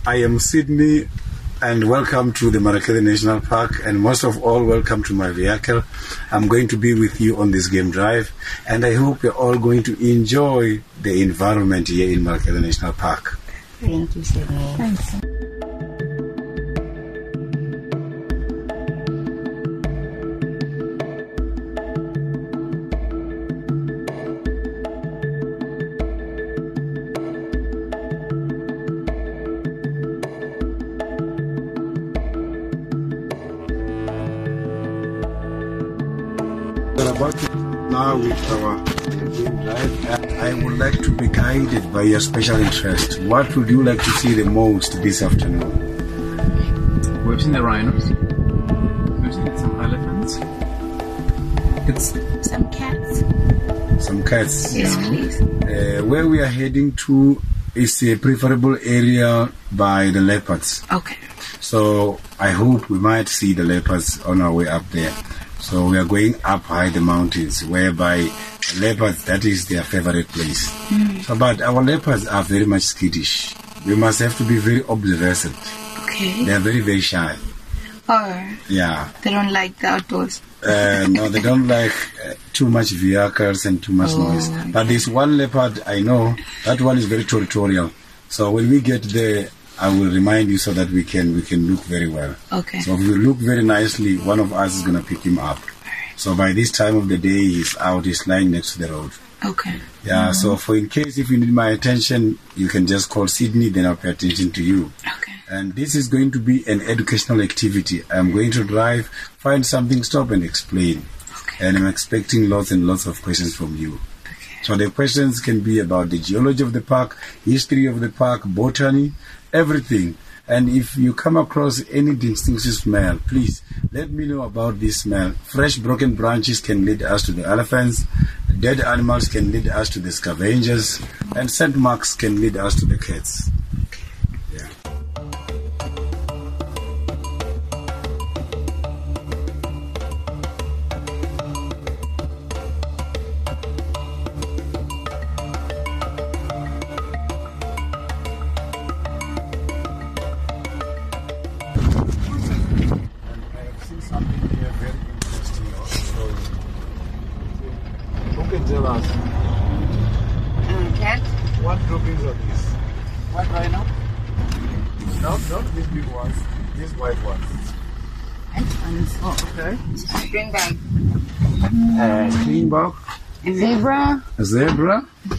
I am Sydney, and welcome to the Marakele National Park, and most of all, welcome to my vehicle. I'm going to be with you on this game drive, and I hope you're all going to enjoy the environment here in Marakele National Park. Thank you, Sydney. Thanks. We're about to now with our game drive, and I would like to be guided by your special interest. What would you like to see the most this afternoon? We've seen the rhinos. We've seen some elephants. Some cats. Some cats. Yes, please. Where we are heading to is a preferable area by the leopards. Okay. So I hope we might see the leopards on our way up there. So we are going up high the mountains, whereby the leopards, that is their favorite place. So, but our leopards are very much skittish. We must have to be very observant. Okay. They are very, very shy. Or Yeah. they don't like the outdoors. No, they don't like too much vehicles and too much noise. But there's one leopard I know, that one is very territorial. So when we get there, I will remind you so that we can look very well. Okay. So if we look very nicely, one of us is going to pick him up. So by this time of the day, he's out, he's lying next to the road. Okay. Yeah, so for in case if you need my attention, you can just call Sydney, then I'll pay attention to you. Okay. And this is going to be an educational activity. I'm going to drive, find something, stop and explain. Okay. And I'm expecting lots and lots of questions from you. Okay. So the questions can be about the geology of the park, history of the park, botany, everything. And if you come across any distinctive smell, please let me know about this smell. Fresh broken branches can lead us to the elephants, dead animals can lead us to the scavengers, and scent marks can lead us to the cats. Yeah. Something here very interesting also. Who can tell us Cat? what droppings are these? White rhino? No, not these big ones, these white ones. Oh, okay. Springback. Greenback, Zebra. a zebra.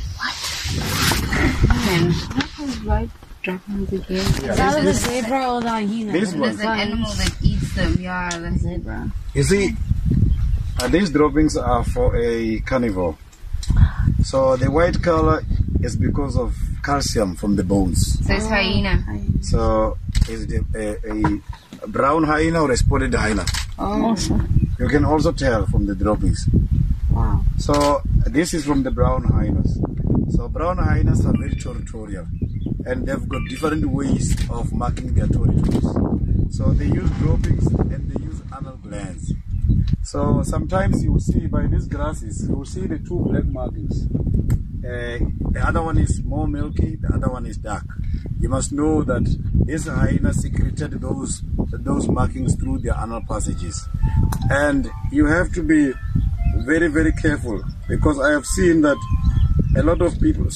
What was right droppings again? Yeah, That was this, a zebra or the hyena? this one. There's an animal that eats them. Yeah, the zebra. You see, these droppings are for a carnivore. So the white color is because of calcium from the bones. So it's hyena. So is a brown hyena or a spotted hyena? Awesome. You can also tell from the droppings. Wow. So this is from the brown hyenas. So brown hyenas are very territorial, and they've got different ways of marking their territories. So they use droppings and they use anal glands. So sometimes you will see by these grasses, you will see the two black markings. The other one is more milky, the other one is dark. You must know that this hyena secreted those markings through their anal passages. And you have to be very, very careful, because I have seen that a lot of people,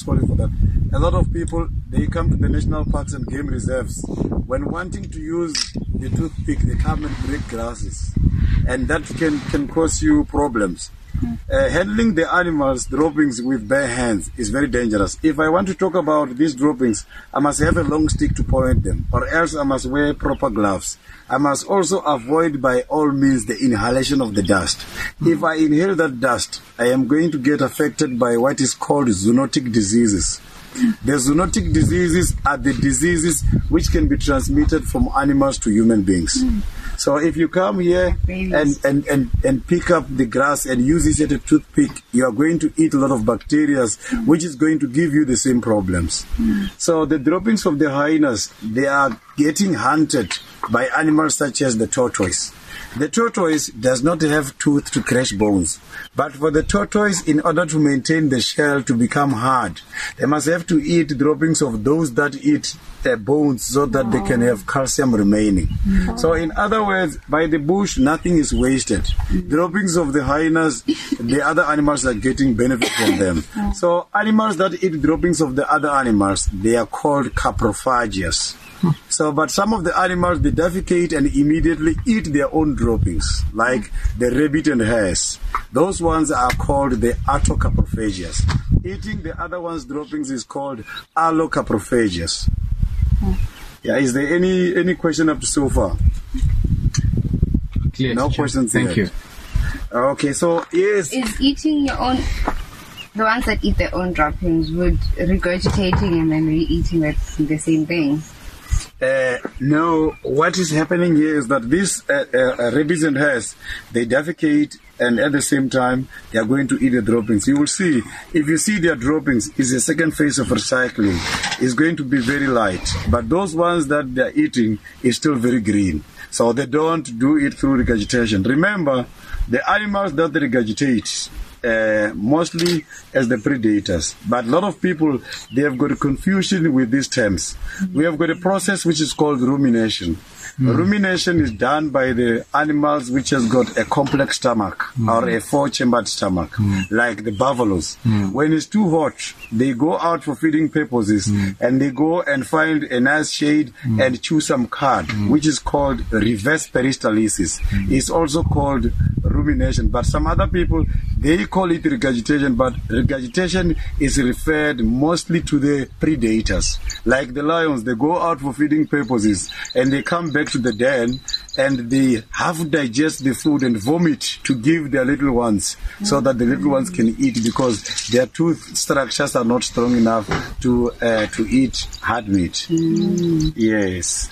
they come to the national parks and game reserves. When wanting to use the toothpick, they come and break grasses. And that can cause you problems. Handling the animals' droppings with bare hands is very dangerous. If I want to talk about these droppings, I must have a long stick to point them, or else I must wear proper gloves. I must also avoid by all means the inhalation of the dust. If I inhale that dust, I am going to get affected by what is called zoonotic diseases. The zoonotic diseases are the diseases which can be transmitted from animals to human beings. So if you come here and pick up the grass and use it as a toothpick, you are going to eat a lot of bacteria, which is going to give you the same problems. So the droppings of the hyenas, they are getting hunted by animals such as the tortoise. The tortoise does not have tooth to crash bones. But for the tortoise, in order to maintain the shell to become hard, they must have to eat droppings of those that eat bones so that they can have calcium remaining. So in other words, by the bush, nothing is wasted. Droppings of the hyenas, the other animals are getting benefit from them. So animals that eat droppings of the other animals, they are called caprophagious. So, but some of the animals, they defecate and immediately eat their own droppings, like the rabbit and hares. Those ones are called the autocaprophagious. Eating the other one's droppings is called allocaprophagious. Yeah, is there any question up to so far? Clear. No questions Thank yet. you. Okay, so yes. Is eating your own, the ones that eat their own droppings, would regurgitating and then re-eating that's the same thing? No, what is happening here is that these rabbits and hares, they defecate and at the same time they are going to eat the droppings. You will see, if you see their droppings, it's the second phase of recycling. It's going to be very light, but those ones that they are eating is still very green. So they don't do it through regurgitation. Remember, the animals that regurgitate, mostly as the predators. But a lot of people, they have got a confusion with these terms. We have got a process which is called rumination. Rumination is done by the animals which has got a complex stomach or a four-chambered stomach, like the buffaloes. When it's too hot, they go out for feeding purposes and they go and find a nice shade and chew some cud, which is called reverse peristalsis. It's also called rumination. But some other people, they call it regurgitation, but regurgitation is referred mostly to the predators. Like the lions, they go out for feeding purposes and they come back to the den and they half digest the food and vomit to give their little ones so that the little ones can eat because their tooth structures are not strong enough to eat hard meat. Yes.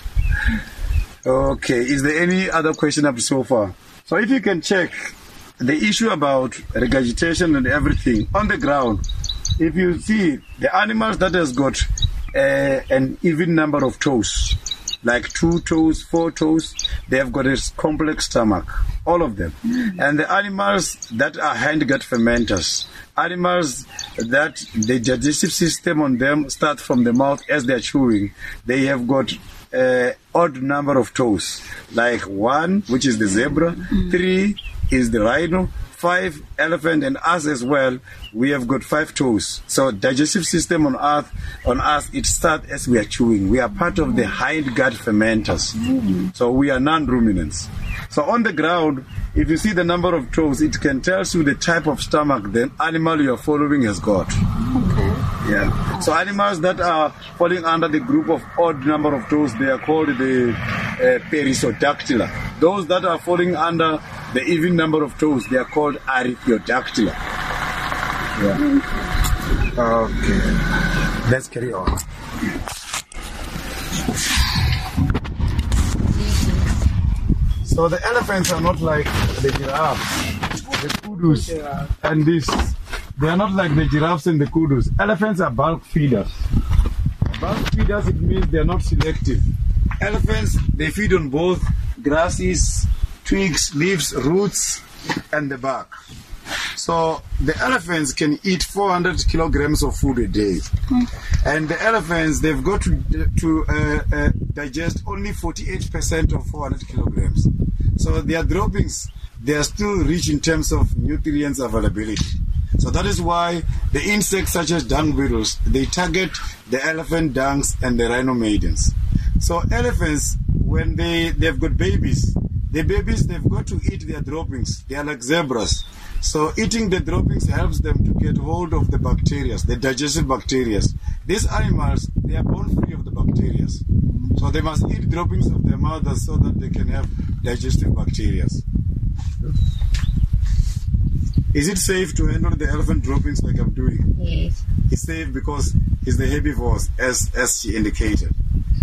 Okay, is there any other question up to so far? So if you can check the issue about regurgitation and everything on the ground, if you see the animals that has got an even number of toes, like 2 toes, 4 toes, they have got a complex stomach, all of them. And the animals that are hand-gut fermenters, animals that the digestive system on them start from the mouth as they're chewing, they have got odd number of toes, like 1, which is the zebra, 3 is the rhino, 5 elephant, and us as well, we have got 5 toes. So digestive system on us, it starts as we are chewing. We are part of the hind-gut fermenters. So we are non-ruminants. So on the ground, if you see the number of toes, it can tell you the type of stomach the animal you are following has got. Yeah. So animals that are falling under the group of odd number of toes, they are called the perissodactyla. Those that are falling under the even number of toes, they are called archaeodactyla. Yeah. Okay. Let's carry on. So the elephants are not like the giraffes, the kudus, and this. They are not like the giraffes and the kudus. Elephants are bulk feeders. Bulk feeders, it means they are not selective. Elephants, they feed on both grasses, twigs, leaves, roots, and the bark. So the elephants can eat 400 kilograms of food a day. And the elephants, they've got to digest only 48% of 400 kilograms. So their droppings, they are still rich in terms of nutrients availability. So that is why the insects such as dung beetles, they target the elephant dungs and the rhino maidens. So elephants, when they've got babies, the babies, they've got to eat their droppings. They are like zebras. So eating the droppings helps them to get hold of the bacteria, the digestive bacteria. These animals, they are born free of the bacteria. So they must eat droppings of their mothers so that they can have digestive bacteria. Is it safe to handle the elephant droppings like I'm doing? Yes. It's safe because it's the herbivores, as she indicated.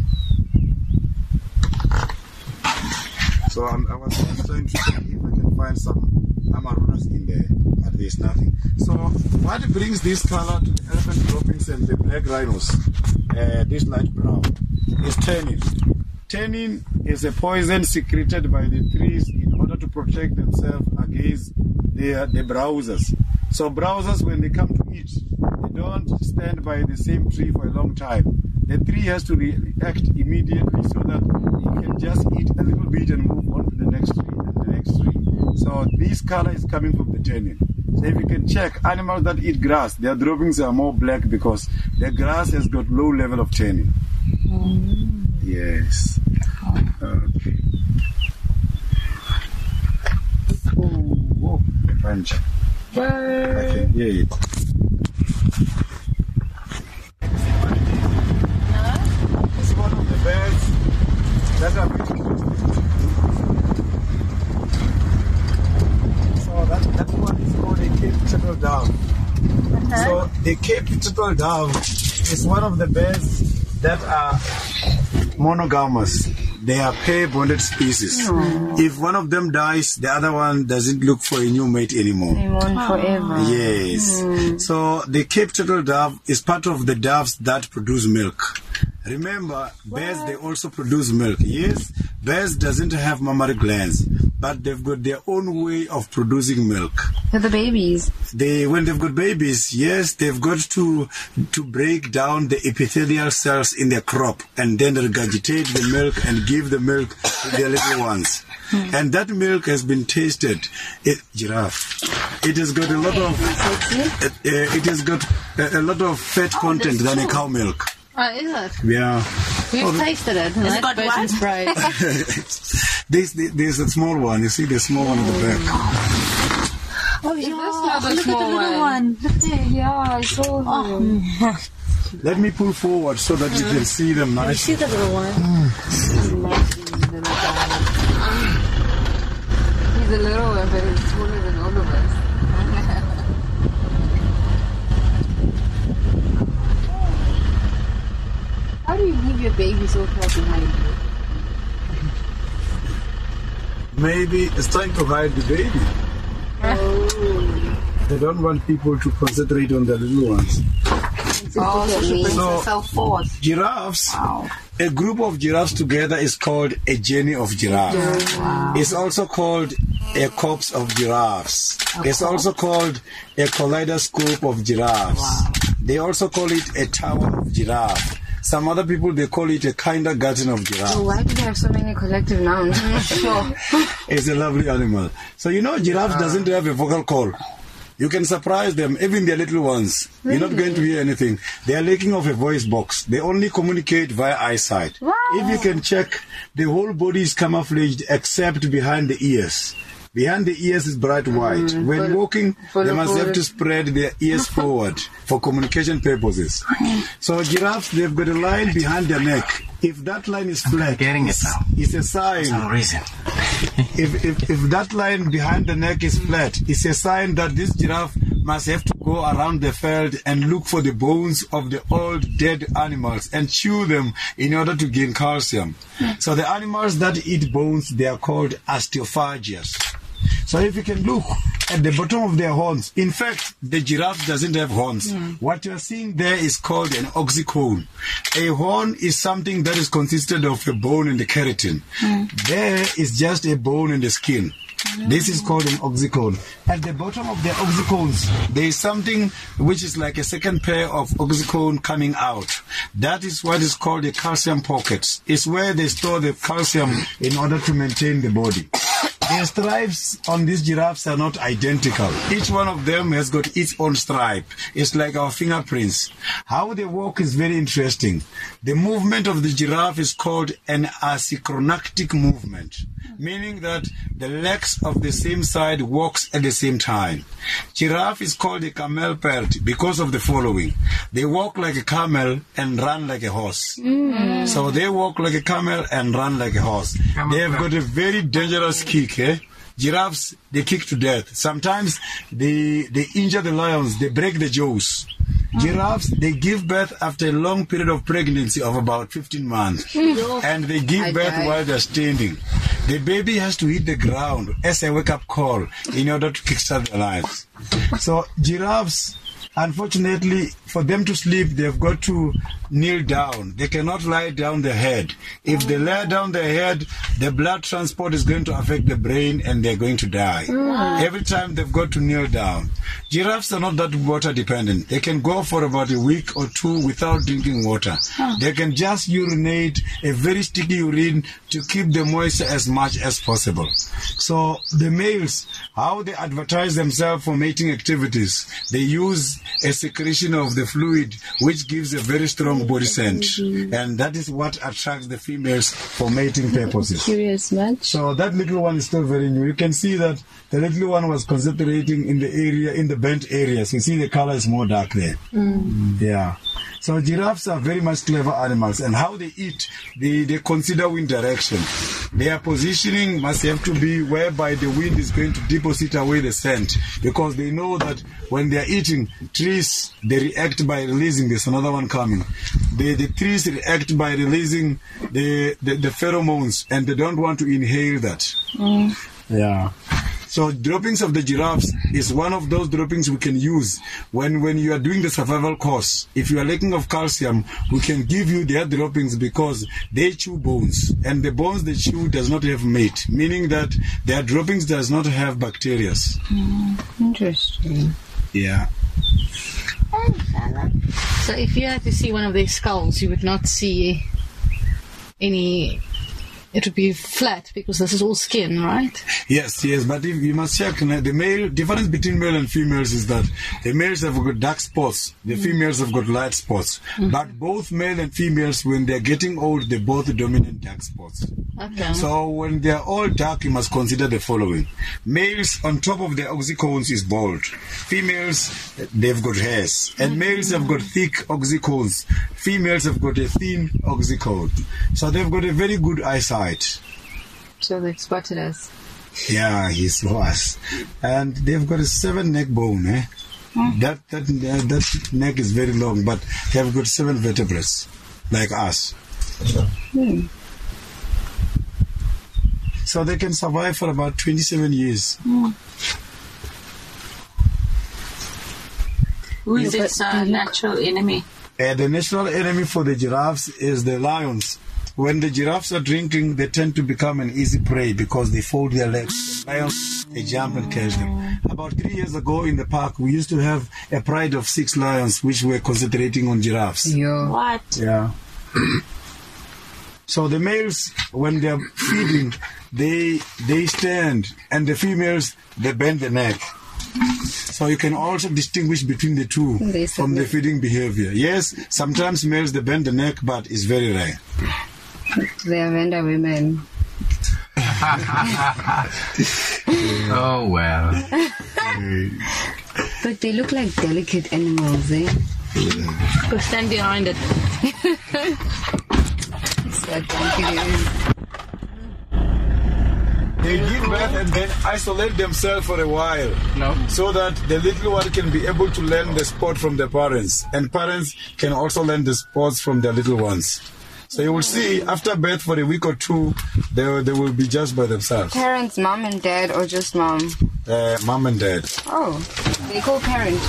So I was trying to see if I can find some amarunas in there, but there's nothing. So what brings this color to the elephant droppings and the black rhinos, this light brown, is tannin. Tannin is a poison secreted by the trees in order to protect themselves against the browsers. So browsers, when they come to eat, they don't stand by the same tree for a long time. The tree has to react immediately so that it can just eat a little bit and move on to the next tree and the next tree. So this color is coming from the tannin. So if you can check, animals that eat grass, their droppings are more black because the grass has got low level of tannin. Yes. Okay. Oh, the bunch. I can hear it. It's one of the birds that are so that one is called a Cape turtle dove. So the Cape turtle dove is one of the birds that are monogamous. They are pair-bonded species. If one of them dies, the other one doesn't look for a new mate anymore. They want forever. Yes. So the Cape turtle dove is part of the doves that produce milk. Remember, bears, they also produce milk. Yes, bears doesn't have mammary glands, but they've got their own way of producing milk. For the babies. When they've got babies, yes, they've got to break down the epithelial cells in their crop and then regurgitate the milk and give the milk to their little ones. And that milk has been tasted. Giraffe. It has got a lot of it has got a lot of fat content than a cow milk. Oh, is it? Yeah. We've tasted it. And It's got what? sprayed. There's a small one. You see the small one at the back. Oh, yeah. not the Look small at the little one. Look there. Yeah, I saw him. Let me pull forward so that you can see them You nicely. see the little one? He's a little one, but he's smaller than all of us. How do you leave your baby so far behind you? Maybe it's trying to hide the baby. They don't want people to concentrate on the little ones. Oh, so she brings So- herself forth. Giraffes, a group of giraffes together is called a journey of giraffe. It's also called a corpse of giraffes. It's also called a kaleidoscope of giraffes. They also call it a tower of giraffe. Some other people, they call it a kindergarten of giraffes. Oh, why do they have so many collective nouns? I'm not sure. It's a lovely animal. So you know, giraffe doesn't have a vocal cord. You can surprise them, even their little ones. You're not going to hear anything. They are lacking of a voice box. They only communicate via eyesight. Wow. If you can check, the whole body is camouflaged except behind the ears. Behind the ears is bright white. When walking, they must have to spread their ears forward for communication purposes. So giraffes, they've got a line behind their neck. If that line is flat, Getting it now. it's a sign. For some reason. If that line behind the neck is flat, it's a sign that this giraffe must have to go around the field and look for the bones of the old dead animals and chew them in order to gain calcium. So the animals that eat bones, they are called osteophagians. So if you can look at the bottom of their horns, in fact, the giraffe doesn't have horns. What you're seeing there is called an oxycone. A horn is something that is consisted of a bone and the keratin. There is just a bone and the skin. This is called an oxycone. At the bottom of the oxycones, there is something which is like a second pair of oxycone coming out. That is what is called a calcium pocket. It's where they store the calcium in order to maintain the body. The stripes on these giraffes are not identical. Each one of them has got its own stripe. It's like our fingerprints. How they walk is very interesting. The movement of the giraffe is called an asynchronactic movement, meaning that the legs of the same side walks at the same time. Giraffe is called a camelpard because of the following. They walk like a camel and run like a horse. So they walk like a camel and run like a horse. They have got a very dangerous kick. Giraffes, they kick to death. Sometimes they injure the lions, they break the jaws. Giraffes, they give birth after a long period of pregnancy of about 15 months. And they give birth while they're standing. The baby has to hit the ground as a wake-up call in order to kickstart their lives. So giraffes unfortunately, for them to sleep, they've got to kneel down. They cannot lie down their head. If they lie down their head, the blood transport is going to affect the brain and they're going to die. Every time they've got to kneel down. Giraffes are not that water dependent. They can go for about a week or two without drinking water. They can just urinate a very sticky urine to keep the moisture as much as possible. So the males, how they advertise themselves for mating activities, they use a secretion of the fluid which gives a very strong body scent, and that is what attracts the females for mating purposes. Curious much. So that little one is still very new. You can see that the little one was concentrating in the area, in the bent areas. You see the color is more dark there. Yeah. So giraffes are very much clever animals, and how they eat, they consider wind direction. Their positioning must have to be whereby the wind is going to deposit away the scent, because they know that when they are eating trees, they react by releasing. There's another one coming. The trees react by releasing the pheromones, and they don't want to inhale that. Yeah. So droppings of the giraffes is one of those droppings we can use when you are doing the survival course. If you are lacking of calcium, we can give you their droppings because they chew bones, and the bones they chew does not have mate, meaning that their droppings does not have bacteria. Interesting. Yeah. So if you had to see one of their skulls, you would not see any. It would be flat because this is all skin, right? Yes, but if you must check, the male difference between male and females is that the males have got dark spots, the females have got light spots. But both male and females, when they're getting old, they both dominate dark spots. Okay. So when they're all dark, you must consider the following. Males, on top of their oxycones is bald. Females, they've got hairs. And males have got thick oxycones. Females have got a thin oxycone. So they've got a very good eyesight. So they've spotted us. Yeah, he saw us. And they've got a 7 neck bone, eh? That neck is very long, but they've got 7 vertebrae, like us. So they can survive for about 27 years. Who is its natural enemy? The natural enemy for the giraffes is the lions. When the giraffes are drinking, they tend to become an easy prey because they fold their legs. Lions, they jump and catch them. About 3 years ago in the park, we used to have a pride of 6 lions which were concentrating on giraffes. What? Yeah. So the males, when they are feeding, they stand, and the females, they bend the neck. So you can also distinguish between the two from the feeding behavior. Yes, sometimes males, they bend the neck, but it's very rare. They are Venda women. Oh, well. But they look like delicate animals, eh? Go stand behind it. So delicate. They give birth and then isolate themselves for a while, so that the little one can be able to learn the sport from the parents, and parents can also learn the sports from their little ones. So you will see, after birth for a week or two, they will be just by themselves. Parents, mom and dad, or just mom? Mom and dad. Oh, they call parent.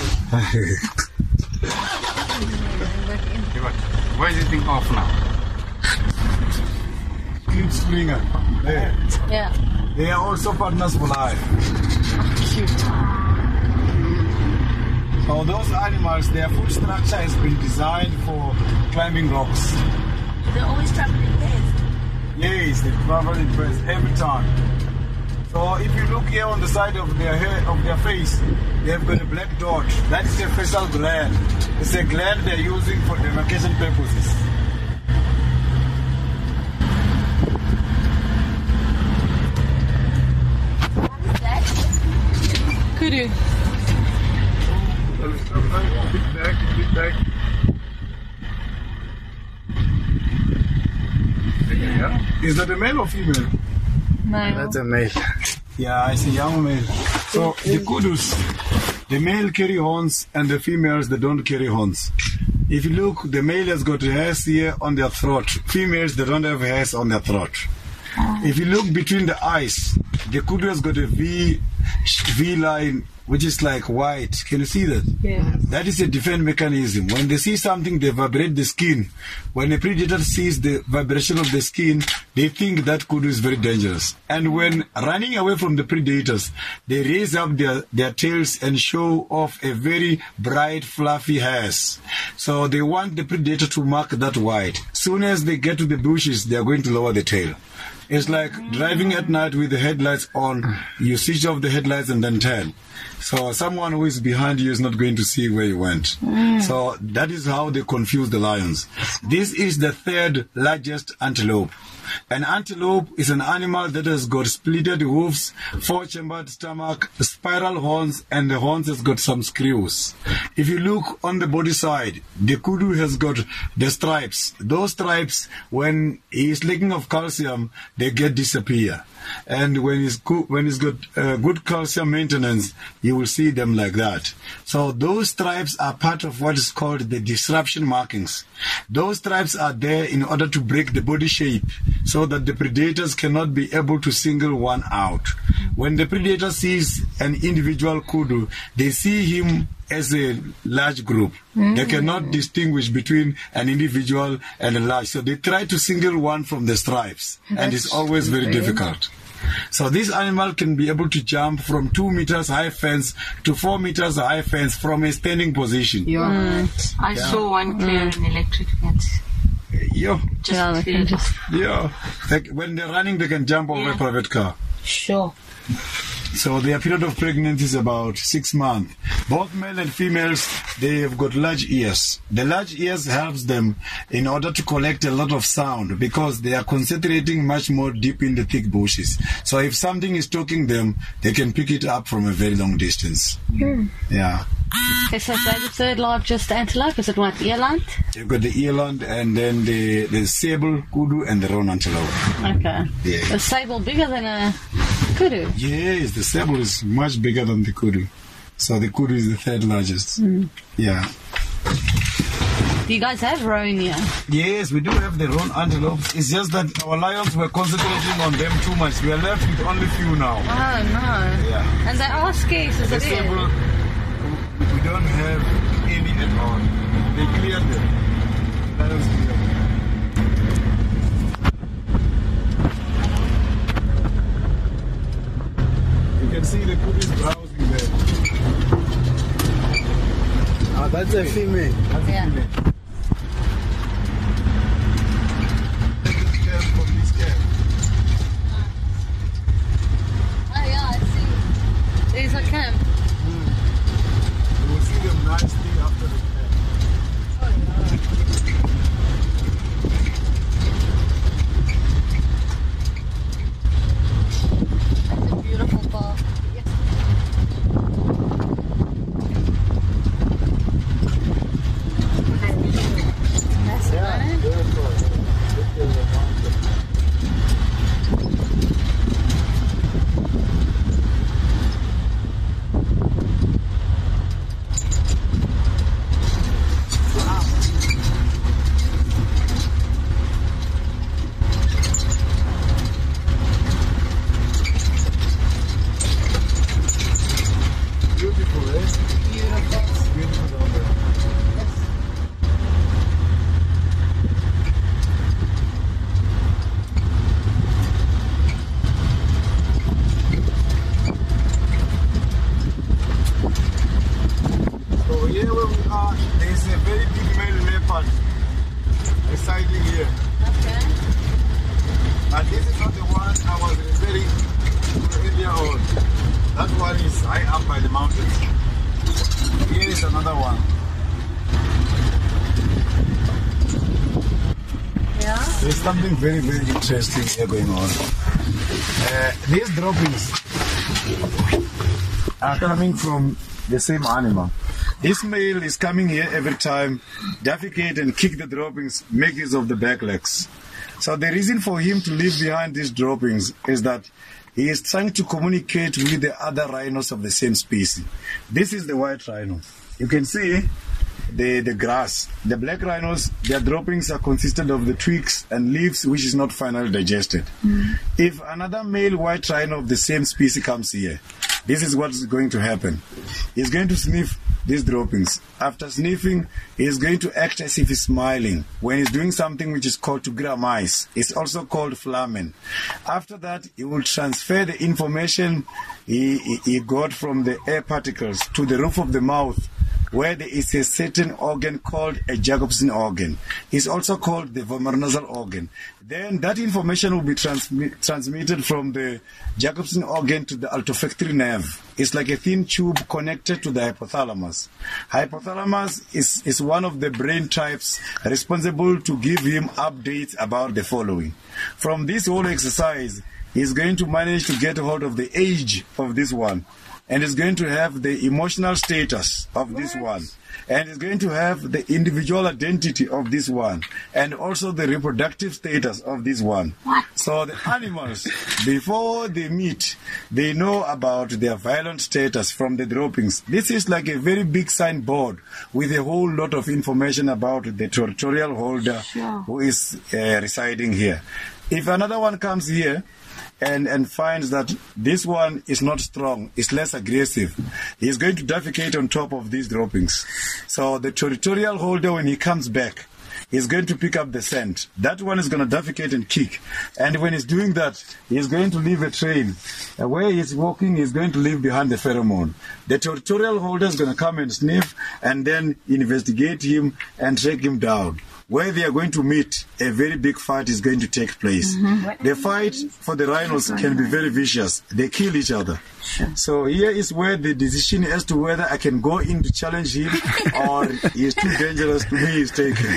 Why is this thing off now? Clip Springer. There. Yeah. They are also partners for life. Cute. So those animals, their food structure has been designed for climbing rocks. They're always traveling pairs. Yes, they travel in pairs every time. So if you look here on the side of their hair, of their face, they have got a black dot. That is a facial gland. It's a gland they're using for demarcation purposes. Kudu. Big back. Is that a male or female? No. That's a male. Yeah, it's a young male. So the kudus, the male carry horns and the females, they don't carry horns. If you look, the male has got hairs here on their throat. Females, they don't have hairs on their throat. If you look between the eyes, the kudu has got a V line which is like white. Can you see that? Yeah. That is a defense mechanism. When they see something, they vibrate the skin. When a predator sees the vibration of the skin, they think that kudu is very dangerous. And when running away from the predators, they raise up their tails and show off a very bright, fluffy hairs. So they want the predator to mark that white. Soon as they get to the bushes, they are going to lower the tail. It's like driving at night with the headlights on. You switch off the headlights and then turn. So someone who is behind you is not going to see where you went. So that is how they confuse the lions. This is the third largest antelope. An antelope is an animal that has got splitted hoofs, 4-chambered stomach, spiral horns, and the horns has got some screws. If you look on the body side, the kudu has got the stripes. Those stripes, when he is lacking of calcium, they disappear. And when he's got good calcium maintenance, you will see them like that. So those stripes are part of what is called the disruption markings. Those stripes are there in order to break the body shape so that the predators cannot be able to single one out. When the predator sees an individual kudu, they see him as a large group. They cannot distinguish between an individual and a large. So they try to single one from the stripes. And it's always very difficult. So this animal can be able to jump from 2 meters high fence to 4 meters high fence from a standing position. I saw one clear an electric fence. Yeah. Yeah, they can just... Yeah. Like when they're running, they can jump over a private car. Sure. So their period of pregnancy is about 6 months. Both male and females, they have got large ears. The large ears helps them in order to collect a lot of sound because they are concentrating much more deep in the thick bushes. So if something is talking them, they can pick it up from a very long distance. Yeah. Okay, so they're the third largest antelope. Is it what, eland? You've got the eland and then the sable, kudu, and the roan antelope. Okay. Yeah. Is sable bigger than a kudu? Yes, the sable is much bigger than the kudu. So the kudu is the third largest. Yeah. Do you guys have roan here? Yes, we do have the roan antelopes. It's just that our lions were concentrating on them too much. We are left with only few now. Oh, no. Yeah. And they are scarce, is The it? sable, we don't have any at all. They cleared them. Lions cleared them. You can see the kudu is browsing there. That's a female. That's Yeah. a female. From this camp. Oh, yeah, I see. There's a camp. You will see them nicely after the camp. That's a beautiful park. Yes. That's right. Beautiful, eh? Beautiful. Beautiful down there. So here where we are, there is a very big male leopard residing here. Okay. But this is not the one I was referring to earlier on. That one is high up by the mountains. Here is another one. Yeah. There's something very, very interesting here going on. These droppings are coming from the same animal. This male is coming here every time, defecate and kick the droppings, make use of the back legs. So the reason for him to leave behind these droppings is that he is trying to communicate with the other rhinos of the same species. This is the white rhino. You can see the grass. The black rhinos, their droppings are consisted of the twigs and leaves which is not finally digested. If another male white rhino of the same species comes here, this is what's going to happen. He's going to sniff these droppings. After sniffing, he's going to act as if he's smiling when he's doing something which is called to grimace. It's also called flamen. After that, he will transfer the information he got from the air particles to the roof of the mouth, where there is a certain organ called a Jacobson organ. It's also called the vomeronasal organ. Then that information will be transmitted from the Jacobson organ to the olfactory nerve. It's like a thin tube connected to the hypothalamus. Hypothalamus is one of the brain types responsible to give him updates about the following. From this whole exercise, he's going to manage to get hold of the age of this one, and is going to have the emotional status of this one, and is going to have the individual identity of this one, and also the reproductive status of this one. So the animals, before they meet, they know about their violent status from the droppings. This is like a very big signboard with a whole lot of information about the territorial holder who is residing here. If another one comes here and finds that this one is not strong, is less aggressive, he's going to defecate on top of these droppings. So the territorial holder, when he comes back, he's going to pick up the scent. That one is going to defecate and kick. And when he's doing that, he's going to leave a trail. Where he's walking, he's going to leave behind the pheromone. The territorial holder is going to come and sniff and then investigate him and track him down. Where they are going to meet, a very big fight is going to take place. The fight for the rhinos can be very vicious. They kill each other. So here is where the decision as to whether I can go in to challenge him or he is too dangerous to me is taken.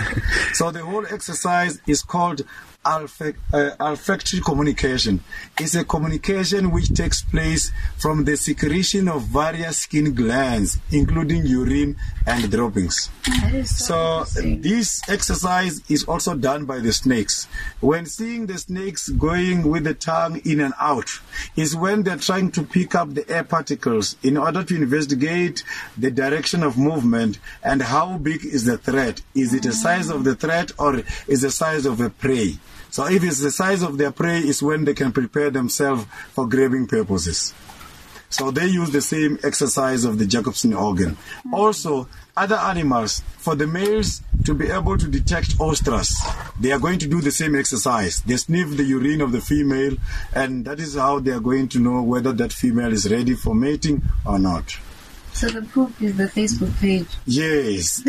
So the whole exercise is called olfactory communication. It's a communication which takes place from the secretion of various skin glands, including urine and droppings. So this exercise is also done by the snakes. When seeing the snakes going with the tongue in and out is when they're trying to pick up the air particles in order to investigate the direction of movement and how big is the threat. Is it the size of the threat or is the size of a prey? So if it's the size of their prey, is when they can prepare themselves for grabbing purposes. So they use the same exercise of the Jacobson organ. Also, other animals, for the males to be able to detect ostrus, they are going to do the same exercise. They sniff the urine of the female, and that is how they are going to know whether that female is ready for mating or not. So the proof is the Facebook page. Yes.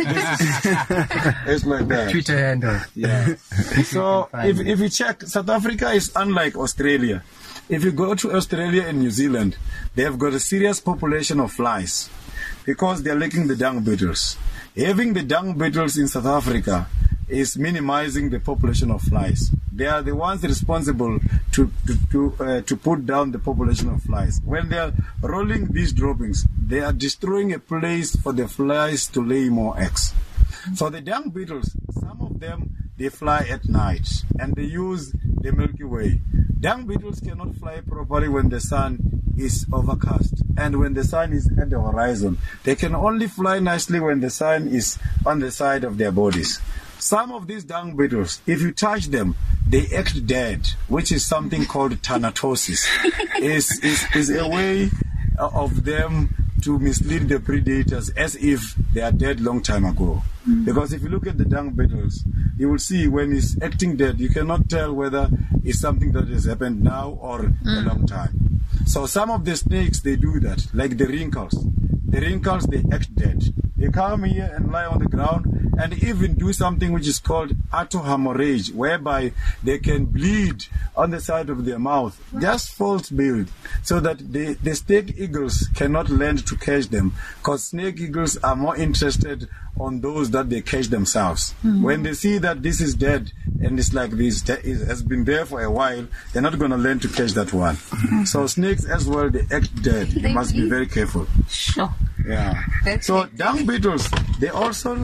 It's like that. Twitter handle. Yeah. So if you check, South Africa is unlike Australia. If you go to Australia and New Zealand, they have got a serious population of flies because they are lacking the dung beetles. Having the dung beetles in South Africa is minimizing the population of flies. They are the ones responsible to put down the population of flies. When they are rolling these droppings, they are destroying a place for the flies to lay more eggs. So the dung beetles, some of them, they fly at night and they use the Milky Way. Dung beetles cannot fly properly when the sun is overcast and when the sun is at the horizon. They can only fly nicely when the sun is on the side of their bodies. Some of these dung beetles, if you touch them, they act dead, which is something called thanatosis. is a way of them to mislead the predators as if they are dead long time ago. Because if you look at the dung beetles, you will see when it's acting dead, you cannot tell whether it's something that has happened now or a long time. So some of the snakes, they do that, like the wrinkles. The wrinkles, they act dead. They come here and lie on the ground and even do something which is called autohemorrhage, whereby they can bleed on the side of their mouth, just false build, so that the snake eagles cannot land to catch them, because snake eagles are more interested on those that they catch themselves. When they see that this is dead and it's like this, it has been there for a while, they're not going to learn to catch that one. So snakes as well, they act dead. You must be very careful. Sure. Yeah. So dung beetles, they also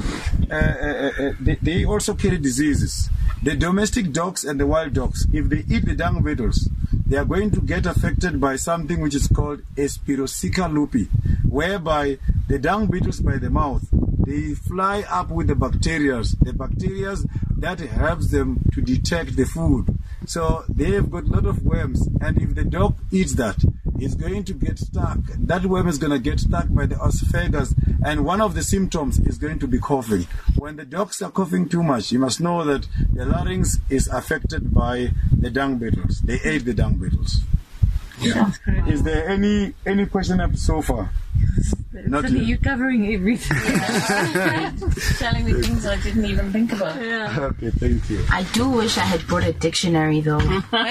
they also carry diseases. The domestic dogs and the wild dogs, if they eat the dung beetles, they are going to get affected by something which is called Espirotheca lupi, whereby the dung beetles by the mouth, they fly up with the bacteria that helps them to detect the food. So they have got a lot of worms, and if the dog eats that, is going to get stuck. That worm is going to get stuck by the oesophagus, and one of the symptoms is going to be coughing. When the dogs are coughing too much, you must know that the larynx is affected by the dung beetles. They ate the dung beetles. Yeah. Is there any question up so far? Not Suddenly yet. you're covering everything. Telling me things I didn't even think about. Yeah. Okay, thank you. I do wish I had brought a dictionary though.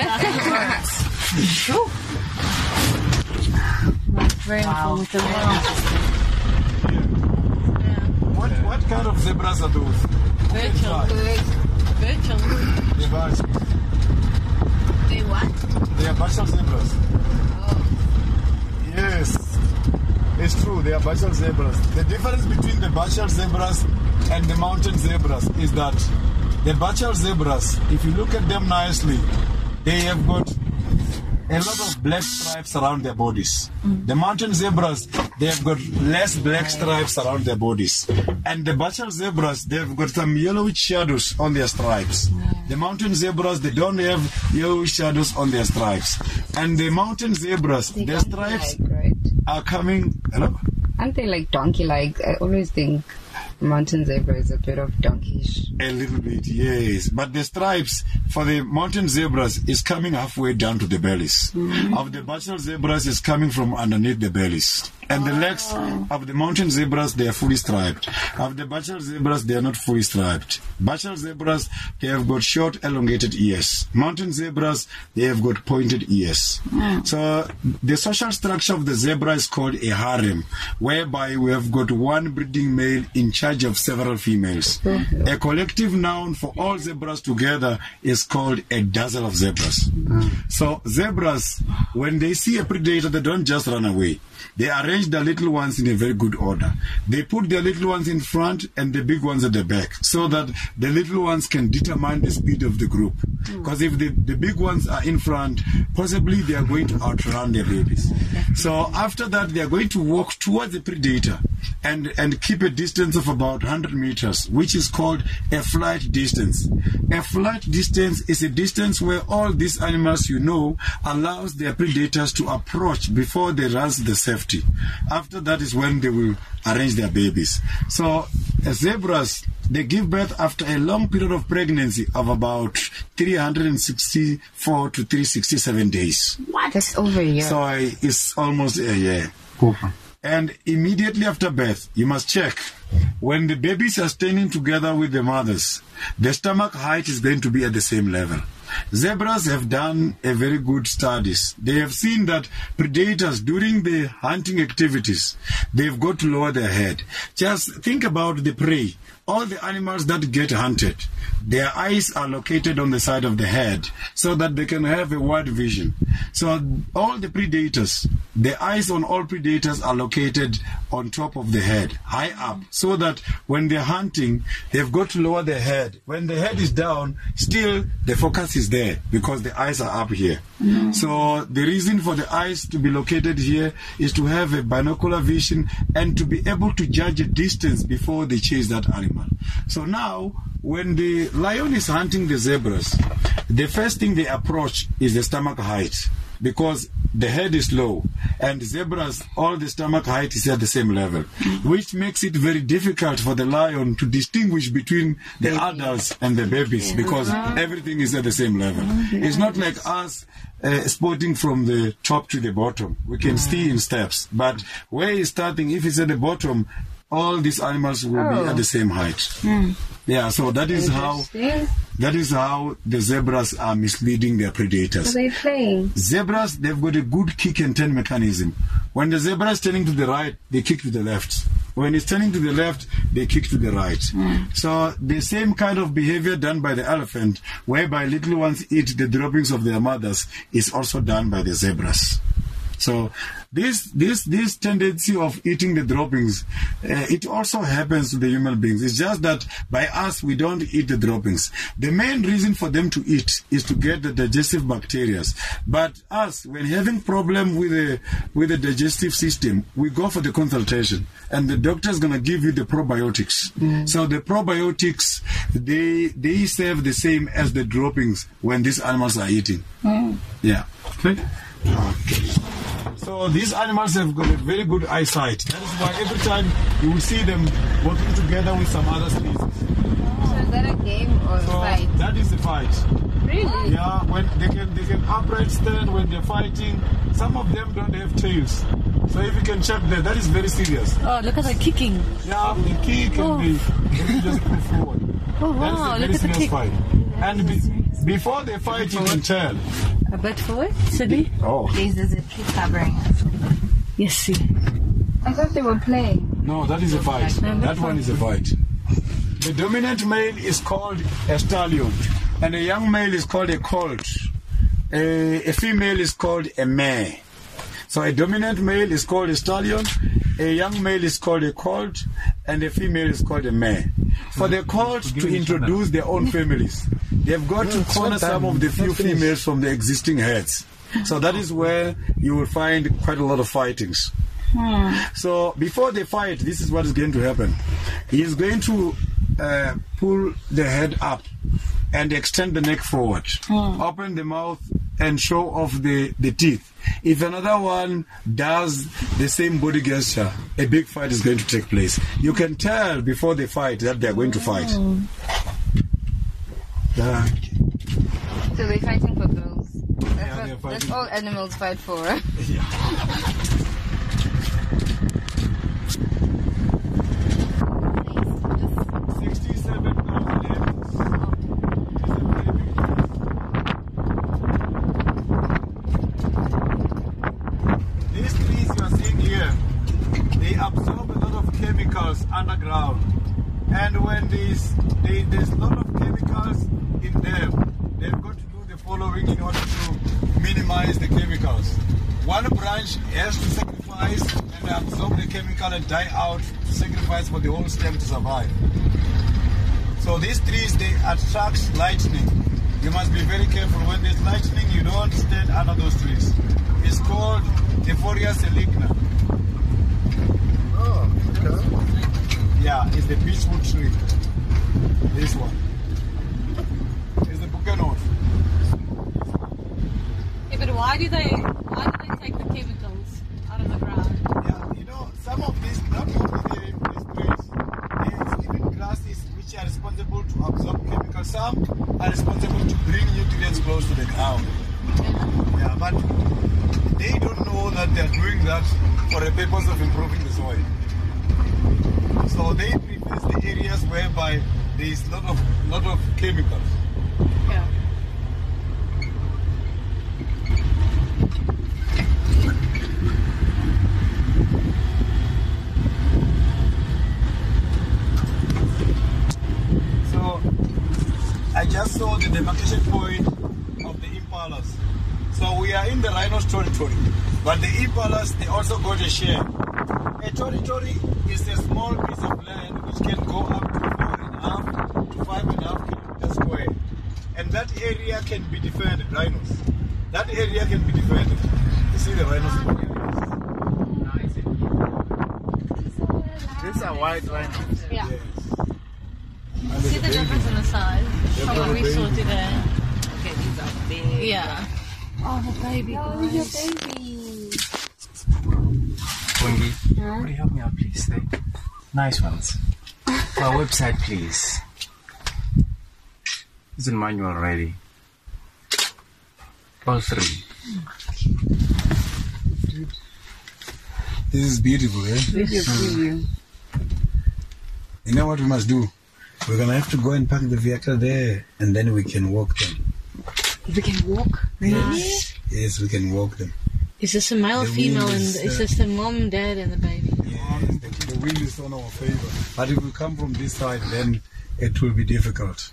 Sure. Very informative. What kind of zebras are those? Virtual. They're Bachel. They what? They are Bachel zebras. Yes, it's true. They are Bachel zebras. The difference between the Bachel zebras and the mountain zebras is that the Bachel zebras, if you look at them nicely, they have got a lot of black stripes around their bodies. The mountain zebras, they have got less black stripes around their bodies. And the Bachel zebras, they have got some yellowish shadows on their stripes. The mountain zebras, they don't have yellowish shadows on their stripes. And the mountain zebras, their stripes Right? are coming... Hello? Aren't they like donkey-like? I always think mountain zebra is a bit of donkeyish. A little bit, yes. But the stripes for the mountain zebras is coming halfway down to the bellies. Of the Bachel zebras is coming from underneath the bellies. And the legs of the mountain zebras, they are fully striped. Of the Bachel zebras, they are not fully striped. Bachel zebras, they have got short, elongated ears. Mountain zebras, they have got pointed ears. So the social structure of the zebra is called a harem, whereby we have got one breeding male in charge of several females. A collective noun for all zebras together is called a dazzle of zebras. So zebras, when they see a predator, they don't just run away. They arrange their little ones in a very good order. They put their little ones in front and the big ones at the back, so that the little ones can determine the speed of the group. Because if the big ones are in front, possibly they are going to outrun their babies. So after that, they are going to walk towards the predator and keep a distance of about 100 meters, which is called a flight distance. A flight distance is a distance where all these animals, allows their predators to approach before they reach the safety. After that is when they will arrange their babies. So zebras, they give birth after a long period of pregnancy of about 364 to 367 days. What? That's over a year. So it's almost a year. And immediately after birth, you must check. When the babies are standing together with the mothers, the stomach height is going to be at the same level. Zebras have done a very good studies. They have seen that predators during the hunting activities, they've got to lower their head. Just think about the prey. All the animals that get hunted, their eyes are located on the side of the head so that they can have a wide vision. So all the predators, the eyes on all predators are located on top of the head, high up, so that when they're hunting, they've got to lower their head. When the head is down, still the focus is there because the eyes are up here. So the reason for the eyes to be located here is to have a binocular vision and to be able to judge a distance before they chase that animal. So now, when the lion is hunting the zebras, the first thing they approach is the stomach height, because the head is low, and zebras, all the stomach height is at the same level, which makes it very difficult for the lion to distinguish between the adults and the babies, because everything is at the same level. It's not like us spotting from the top to the bottom. We can see in steps, but where he's starting, if it's at the bottom, all these animals will be at the same height. Yeah, so that is how the zebras are misleading their predators. Are they playing? Zebras, they've got a good kick and turn mechanism. When the zebra is turning to the right, they kick to the left. When it's turning to the left, they kick to the right. So the same kind of behavior done by the elephant, whereby little ones eat the droppings of their mothers, is also done by the zebras. So this tendency of eating the droppings, it also happens to the human beings. It's just that by us, we don't eat the droppings. The main reason for them to eat is to get the digestive bacteria. But us, when having problem with the digestive system, we go for the consultation, and the doctor is going to give you the probiotics. So the probiotics, they serve the same as the droppings when these animals are eating. Yeah. Okay. So these animals have got a very good eyesight. That is why every time you will see them working together with some other species. So is that a game or a So fight? that is the fight. Really? Yeah, when they can upright stand when they're fighting. Some of them don't have tails. So if you can check that is very serious. Oh, look at the kicking. Yeah, the kick can be just move forward. Oh, That is wow. a Look very at the serious kick. fight. And before they fight, you can tell. A bit forward, Sydney? Oh. There's a tree covering us. Yes, see. I thought they were playing. No, that is a fight. That one is a fight. The dominant male is called a stallion, and a young male is called a colt. A female is called a mare. So a dominant male is called a stallion, a young male is called a colt, and a female is called a mare. For the colt to introduce their own families, they've got to corner some of the few females from the existing herds. So that is where you will find quite a lot of fightings. So before they fight, this is what is going to happen. He is going to pull the head up and extend the neck forward, open the mouth and show off the teeth. If another one does the same body gesture, a big fight is going to take place. You can tell before they fight that they are going to fight. Yeah. So they're fighting for girls. Yeah, they're That's fighting. all animals fight for. Yeah. 67,000 hectares. It's a very big place. These trees you are seeing here, they absorb a lot of chemicals underground. And when there's a lot of chemicals in them, they've got to do the following in order to minimize the chemicals. One branch has to sacrifice and absorb the chemical and die out to sacrifice for the whole stem to survive. So these trees, they attract lightning. You must be very careful. When there's lightning, you don't stand under those trees. It's called Euphoria saligna. Oh, okay. Yeah, it's the beechwood tree. This one. It's the buchanod. Yeah, but why do they take the chemicals out of the ground? Yeah, you know, some of these, not only these trees, there's even grasses which are responsible to absorb chemicals. Some are responsible to bring nutrients close to the ground. Yeah, but they don't know that they're doing that for the purpose of improving the soil. So they prefer the areas whereby there is lot of chemicals. Yeah. So I just saw the demarcation point of the impalas. So we are in the rhinos territory, but the impalas, they also got a share. A territory is a small piece of land which can go up to 4.5 to 5.5 kilometers square. And that area can be defended, rhinos. That area can be defended. You see the rhinos? These are white rhinos. Yeah. Yes. See the difference in the size from what we saw today. Okay, these are big. Yeah. Oh, the baby. guys. Wendy, could you help me out, please? Nice ones. Our website, please. Is it manual already? All three. This is beautiful, eh? You know what we must do? We're going to have to go and park the vehicle there, and then we can walk them. We can walk. Yes, yes, we can walk them. Is this a male, The female, wind and is, is this the mom, dad, and the baby? Yes, the wind is on our favor. But if we come from this side, then it will be difficult.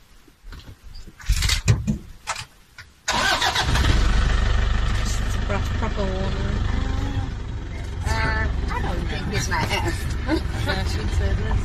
It's proper water. I don't think it's my ass. I should say this.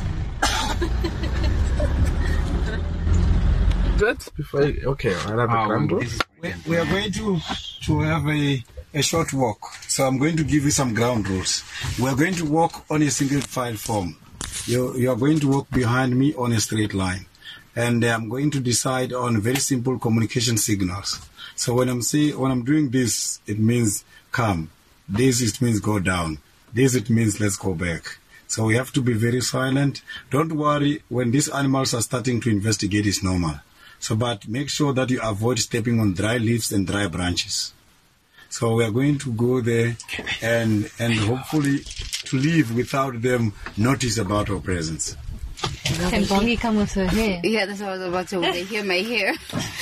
That before okay, I'll have a ground roll. We are going to have a short walk. So I'm going to give you some ground rules. We are going to walk on a single file form. You are going to walk behind me on a straight line. And I'm going to decide on very simple communication signals. So when I'm doing this, it means come. This it means go down. This it means let's go back. So we have to be very silent. Don't worry, when these animals are starting to investigate, it's normal. So, but make sure that you avoid stepping on dry leaves and dry branches. So we are going to go there and hopefully to leave without them notice about our presence. Can Bongi come with her hair? Yeah, that's what I was about to say. They hear my hair.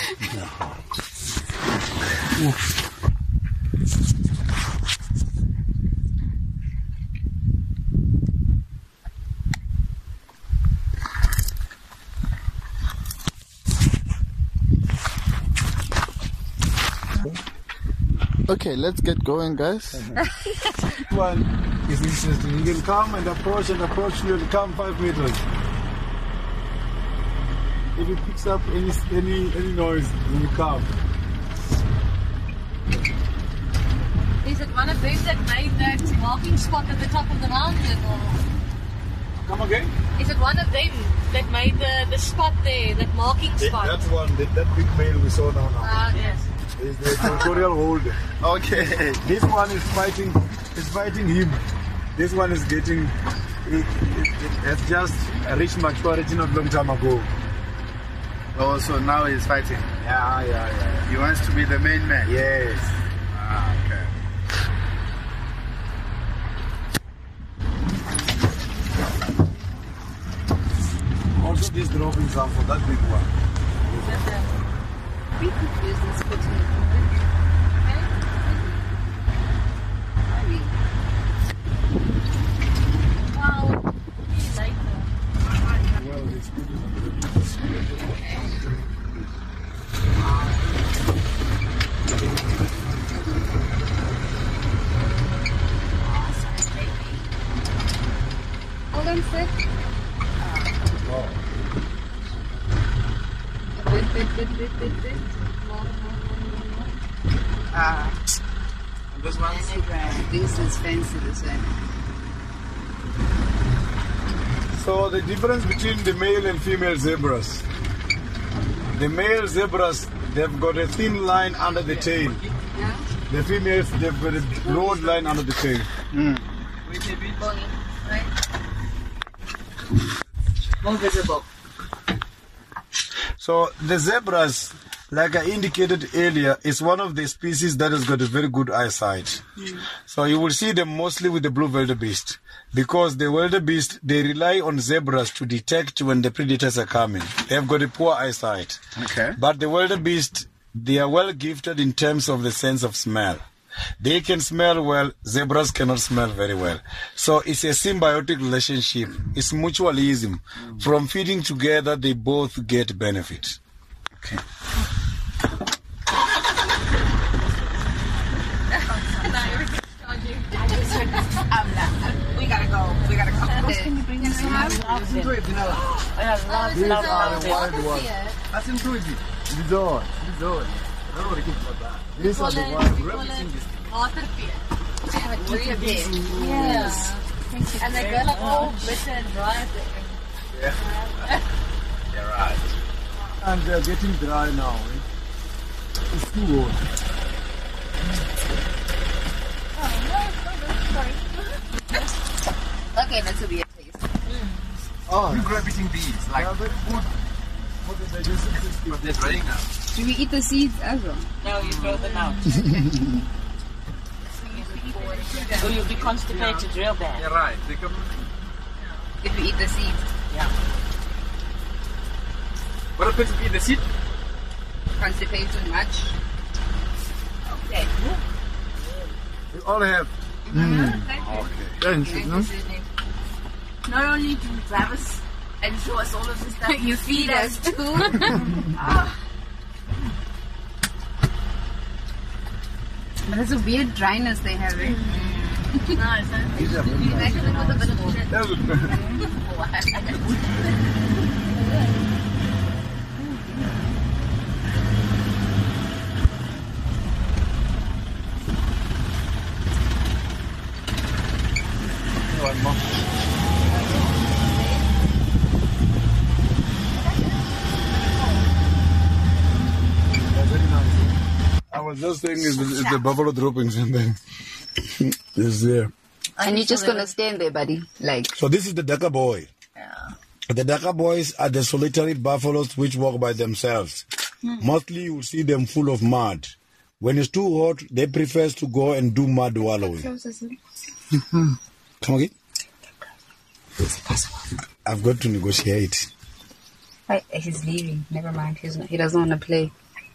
Okay, let's get going, guys. One is interesting. You can come and approach you and come 5 meters. If it picks up any noise when you come. Is it one of those that made that marking spot at the top of the mountain? Or Come again? is it one of them that made the spot there, that marking spot? That's one, that big male we saw now. Yes. Is the territorial holder. Okay. This one is fighting him. This one is getting, it has just reached maturity not long time ago. Oh, so now he's fighting. Yeah. He wants to be the main man. Yes. Ah, okay. Also these droppings are for that big one. We could use this footage. Wow. Well, it's good. Hold on, sit. Wow. Bit. More. And this one's This is fancy, this one. So the difference between the male and female zebras. The male zebras, they've got a thin line under the tail. Yeah? The females, they've got a broad line under the tail. More visible. So the zebras, like I indicated earlier, is one of the species that has got a very good eyesight. So you will see them mostly with the blue wildebeest, because the wildebeest, they rely on zebras to detect when the predators are coming. They have got a poor eyesight. okay. But the wildebeest, they are well gifted in terms of the sense of smell. They can smell well, zebras cannot smell very well. So it's a symbiotic relationship. It's mutualism. From feeding together, they both get benefit. Okay. We gotta go. Can you bring this up? These are the ones. Yes. And they go like all bitter and dry. You're right. And they're getting dry now. It's too old. Okay, that's a weird taste. Oh, You grew up eating these, like, yeah, but what is digestive system? but they're drying now. Do we eat the seeds as well? No, you throw them out. Or you'll be constipated real bad. You're right. They come. If we eat the seeds. Yeah. What happens if you eat the seed? Constipate too much. Okay. We all have. Not only do Travis and show us all of this stuff, You feed us too. But there's a weird dryness they have. Eh? nice, huh? These are very You nice. actually put a bit of shit. That was- One more. That's very nice. I was just saying it's the buffalo droppings and then This there. And you're just gonna stand there, buddy. Like, So this is the Dhaka boy. The Dhaka boys are the solitary buffaloes which walk by themselves. Mostly you will see them full of mud. When it's too hot, they prefer to go and do mud wallowing. Come again? I've got to negotiate. he's leaving. Never mind. He doesn't want to play.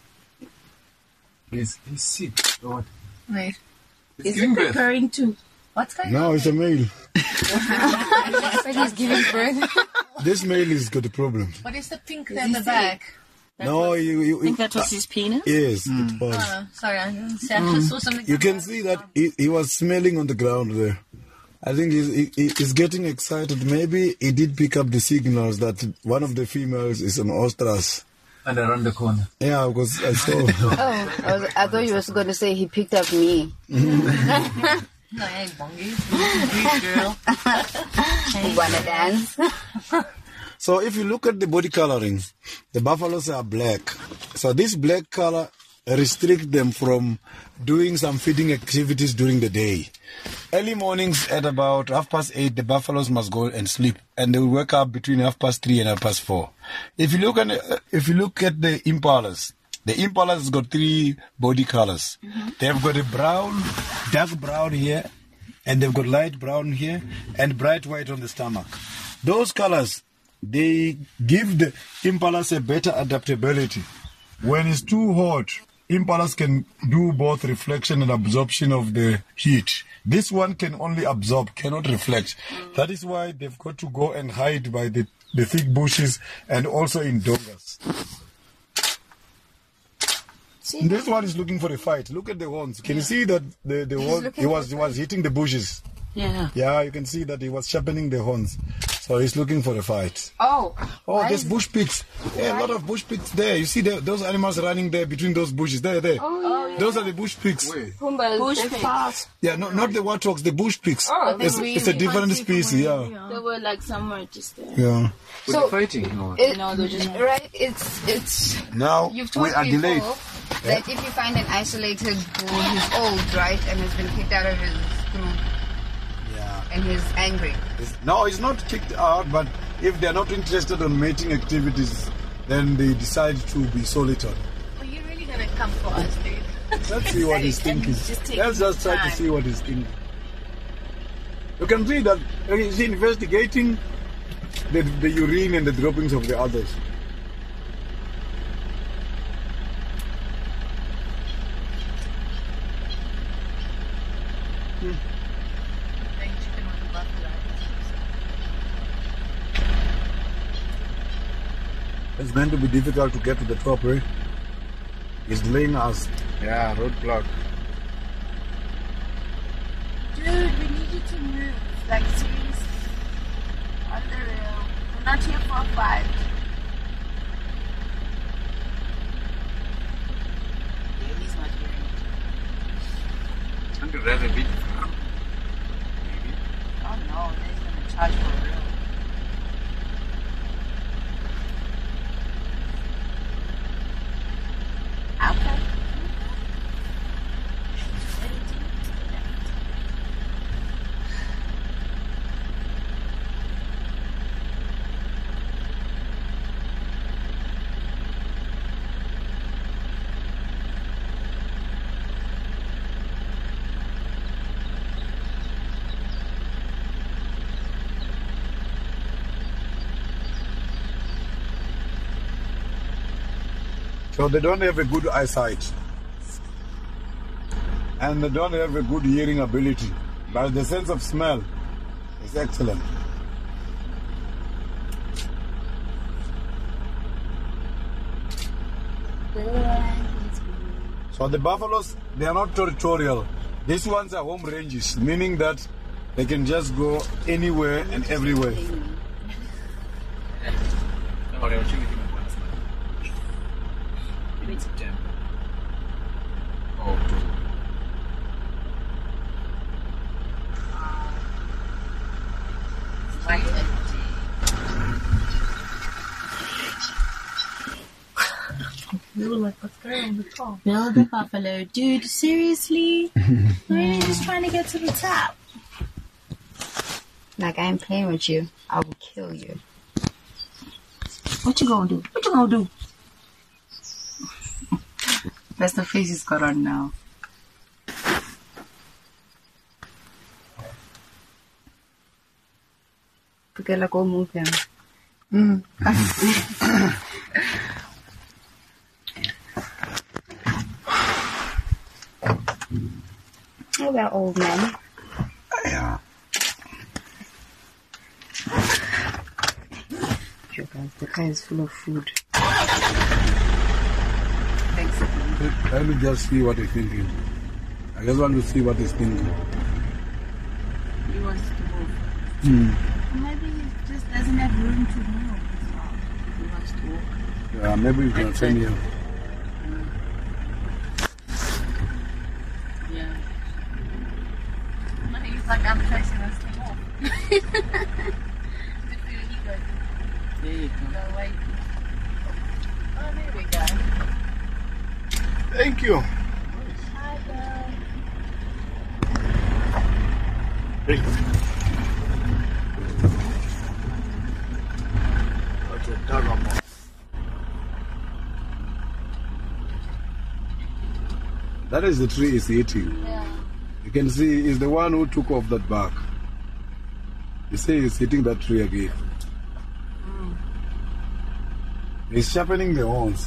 He's sick. or what? Wait. It's Is giving he birth. preparing to? What's going on? No, it's a male. But he's giving birth. This male has got a problem. What is the pink there in the back? No, I think that was his penis. yes, it was. Sorry, I didn't see. I just saw something. You can see that he was smelling on the ground there. I think he's getting excited. Maybe he did pick up the signals that one of the females is an ostrich. And around the corner. Yeah, because I saw. I thought you was going to say he picked up me. No, I ain't bongy. Girl. Wanna dance? So if you look at the body coloring, the buffaloes are black. So this black color restricts them from doing some feeding activities during the day. Early mornings at about 8:30, the buffaloes must go and sleep, and they will wake up between 3:30 and 4:30. If you look at the impalas has got 3 body colors. They've got a brown, dark brown here, and they've got light brown here, and bright white on the stomach. Those colors, they give the impalas a better adaptability. When it's too hot, impalas can do both reflection and absorption of the heat. This one can only absorb, cannot reflect. That is why they've got to go and hide by the thick bushes and also in dongas. This one is looking for a fight. Look at the horns. Can you see that the horn, he was hitting the bushes? Yeah. Yeah, you can see that he was sharpening the horns. So he's looking for a fight. Oh. Oh, there's bush pigs. Yeah, a lot of bush pigs there. You see those animals running there between those bushes. There. Those are the bush pigs. Bush pigs. Yeah, not the warthogs, the bush pigs. Oh, it's a different species, yeah. They were like somewhere just there. Yeah. Were they fighting? No. No, they're just Right, it's Now, you've told we are me delayed. before that if you find an isolated bull who's old, right, and has been kicked out of his group, Yeah. and he's angry. No, it's not kicked out, but if they're not interested in mating activities, then they decide to be solitary. Are you really going to come for us, dude? Let's see what he's thinking. Let's just try to see what he's thinking. You can see that he's investigating the urine and the droppings of the others. It's going to be difficult to get to the top, right? He's delaying us. Yeah, roadblock. Dude, we need you to move. Like, seriously. On the real. We're not here for a fight. Yeah, he's not hearing it. I'm gonna rather be. Oh no, they're gonna charge for real. Okay. So they don't have a good eyesight. And they don't have a good hearing ability. But the sense of smell is excellent. So the buffaloes, they are not territorial. These ones are home ranges, meaning that they can just go anywhere and everywhere. No, they were chilling in last night. In September. Oh, October. Bill the Buffalo. Dude, seriously? We're really just trying to get to the top. Like, I am playing with you. I will kill you. What you gonna do? What you gonna do? That's the face he's got on now. Okay, like, go move him. Oh, that old man. Yeah. Sure, guys, the car is full of food. Let me just see what he's thinking. I just want to see what he's thinking. He wants to move. Maybe he just doesn't have room to move. He wants to walk. Yeah, maybe he's gonna send you. Yeah. He's like, I'm chasing this thing off. There you go. No, wait. Oh, there we go. Thank you. Hi, Bill. Hey. That's a tug. That is the tree he's eating. Yeah. You can see he's the one who took off that bark. You see he's hitting that tree again. He's sharpening the horns.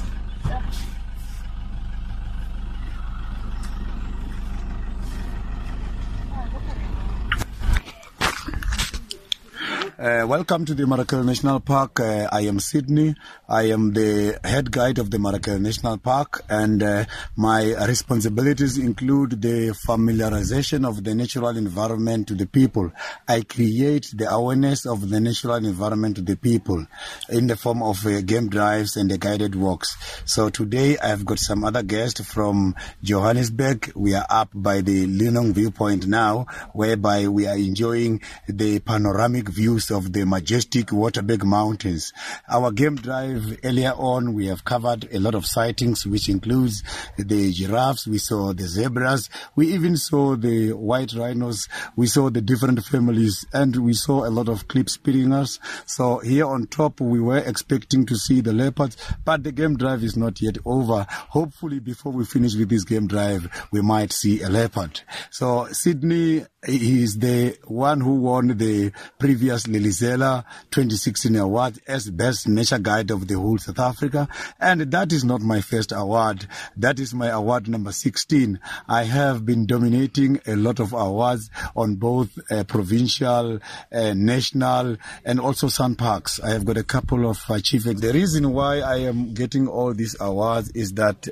Welcome to the Marakel National Park. I am Sydney. I am the head guide of the Marakel National Park, and my responsibilities include the familiarization of the natural environment to the people. I create the awareness of the natural environment to the people in the form of game drives and guided walks. So today I've got some other guests from Johannesburg. We are up by the Linong viewpoint now, whereby we are enjoying the panoramic views of the majestic Waterberg Mountains. Our game drive earlier on, we have covered a lot of sightings, which includes the giraffes, we saw the zebras, we even saw the white rhinos, we saw the different families, and we saw a lot of clip springers. So here on top, we were expecting to see the leopards, but the game drive is not yet over. Hopefully, before we finish with this game drive, we might see a leopard. So Sydney is the one who won the previous Lelizela 2016 award as best nature guide of the whole South Africa, and that is not my first award. That is my award number 16. I have been dominating a lot of awards on both provincial, national, and also sun parks. I have got a couple of achievements. The reason why I am getting all these awards is that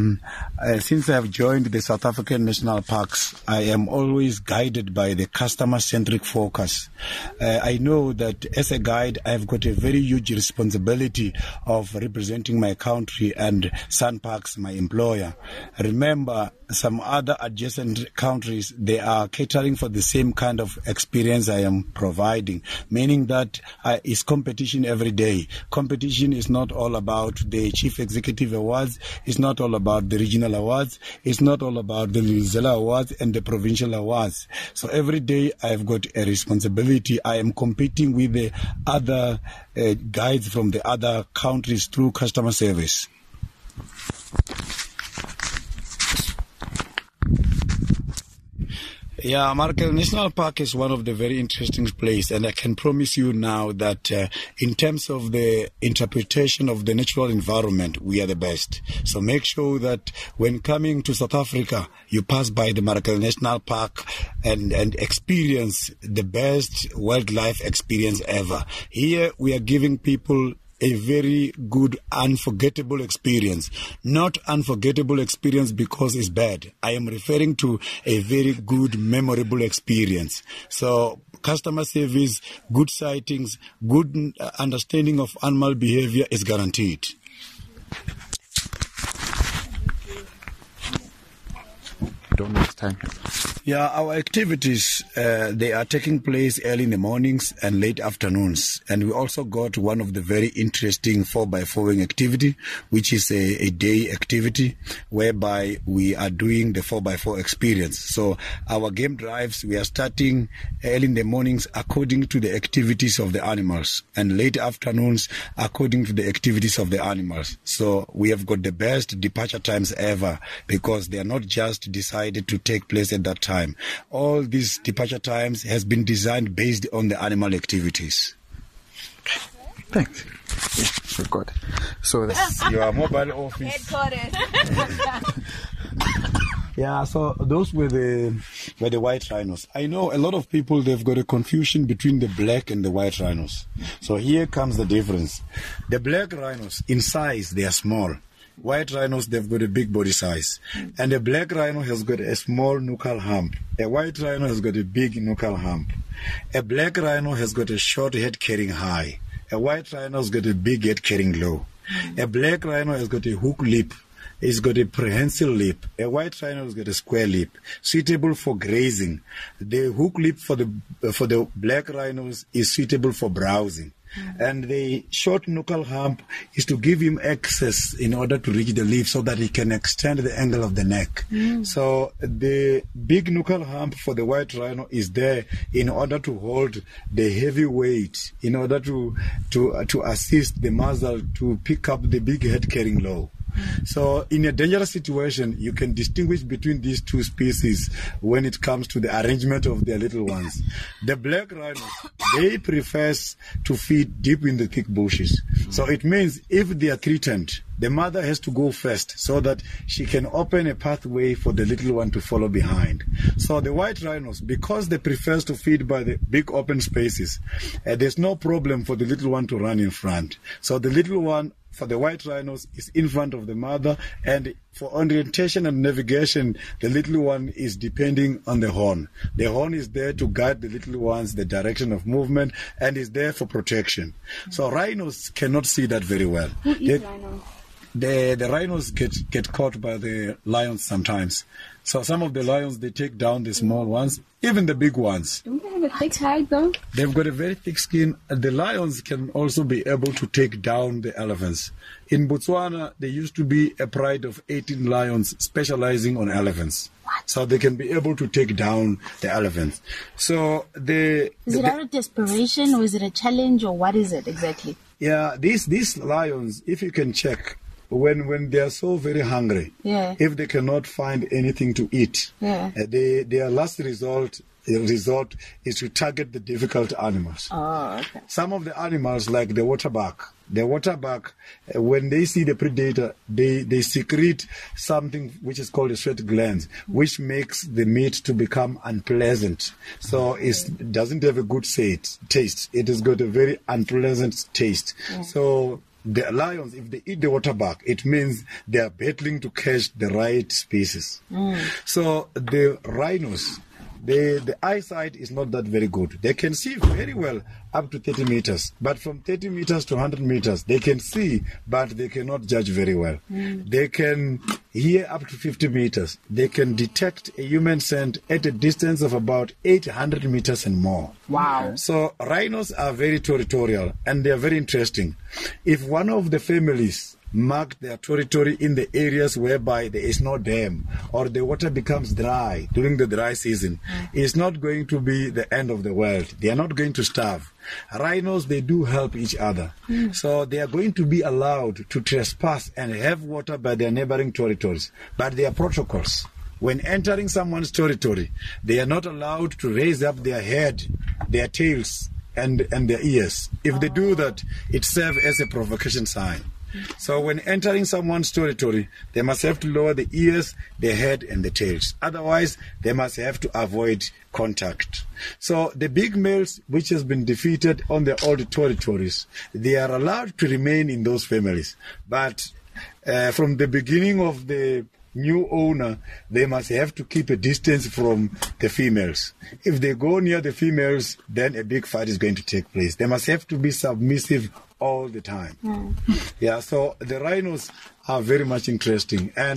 since I have joined the South African National Parks, I am always guided by the customer-centric focus. I know that as a guide, I've got a very huge responsibility of representing my country and SunParks, my employer. Remember, some other adjacent countries, they are catering for the same kind of experience I am providing, meaning that it's competition every day. Competition is not all about the Chief Executive Awards, it's not all about the regional awards, it's not all about the Lelizela Awards and the provincial awards. So every day I've got a responsibility. I am competing with the other guides from the other countries through customer service. Yeah, Marakel National Park is one of the very interesting places, and I can promise you now that in terms of the interpretation of the natural environment, we are the best. So make sure that when coming to South Africa, you pass by the Marakel National Park and experience the best wildlife experience ever. Here we are giving people a very good, unforgettable experience. Not unforgettable experience because it's bad. I am referring to a very good, memorable experience. So customer service, good sightings, good understanding of animal behavior is guaranteed. Don't waste time. Yeah, our activities, they are taking place early in the mornings and late afternoons. And we also got one of the very interesting 4x4ing activity, which is a day activity whereby we are doing the 4x4 experience. So our game drives, we are starting early in the mornings according to the activities of the animals and late afternoons according to the activities of the animals. So we have got the best departure times ever because they are not just decided to take place at that time. All these departure times has been designed based on the animal activities. Thanks. Yeah, we've got. So that's Your mobile office. Yeah, so those were the white rhinos. I know a lot of people, they've got a confusion between the black and the white rhinos. So here comes the difference. The black rhinos, in size, they are small. White rhinos, they've got a big body size. And a black rhino has got a small nuchal hump. A white rhino has got a big nuchal hump. A black rhino has got a short head carrying high. A white rhino has got a big head carrying low. A black rhino has got a hook lip. It's got a prehensile lip. A white rhino has got a square lip, suitable for grazing. The hook lip for the black rhinos is suitable for browsing. And the short nuchal hump is to give him access in order to reach the leaf so that he can extend the angle of the neck. So the big nuchal hump for the white rhino is there in order to hold the heavy weight, in order to assist the muzzle to pick up the big head carrying low. So in a dangerous situation, you can distinguish between these two species when it comes to the arrangement of their little ones. The black rhinos, they prefer to feed deep in the thick bushes. So it means if they are threatened, the mother has to go first so that she can open a pathway for the little one to follow behind. So the white rhinos, because they prefer to feed by the big open spaces, there's no problem for the little one to run in front. So the little one for the white rhinos is in front of the mother, and for orientation and navigation, the little one is depending on the horn. The horn is there to guide the little ones the direction of movement and is there for protection. So rhinos cannot see that very well. Who eats rhinos? The rhinos get caught by the lions sometimes. So some of the lions, they take down the small ones, even the big ones. Don't they have a thick hide though? They've got a very thick skin. The lions can also be able to take down the elephants. In Botswana, there used to be a pride of 18 lions specializing on elephants. So they can be able to take down the elephants. So Is it out of desperation, or is it a challenge, or what is it exactly? Yeah, these lions, if you can check, when they are so very hungry, if they cannot find anything to eat, their last resort is to target the difficult animals. Oh, okay. Some of the animals, like the waterbuck, when they see the predator, they secrete something which is called a sweat gland, which makes the meat to become unpleasant. So it doesn't have a good taste. It has got a very unpleasant taste. So the lions, if they eat the waterbuck, it means they are battling to catch the right species. So the rhinos, the eyesight is not that very good. They can see very well up to 30 meters, but from 30 meters to 100 meters, they can see, but they cannot judge very well. They can hear up to 50 meters. They can detect a human scent at a distance of about 800 meters and more. Wow. So rhinos are very territorial, and they are very interesting. If one of the families mark their territory in the areas whereby there is no dam or the water becomes dry during the dry season, it's not going to be the end of the world. They are not going to starve. Rhinos, they do help each other. So they are going to be allowed to trespass and have water by their neighboring territories. But there are protocols. When entering someone's territory, they are not allowed to raise up their head, their tails, and their ears. If they do that, it serves as a provocation sign. So when entering someone's territory, they must have to lower the ears, the head, and the tails. Otherwise, they must have to avoid contact. So the big males, which has been defeated on their old territories, they are allowed to remain in those families. But from the beginning of the new owner, they must have to keep a distance from the females. If they go near the females, then a big fight is going to take place. They must have to be submissive all the time. So the rhinos are very much interesting. And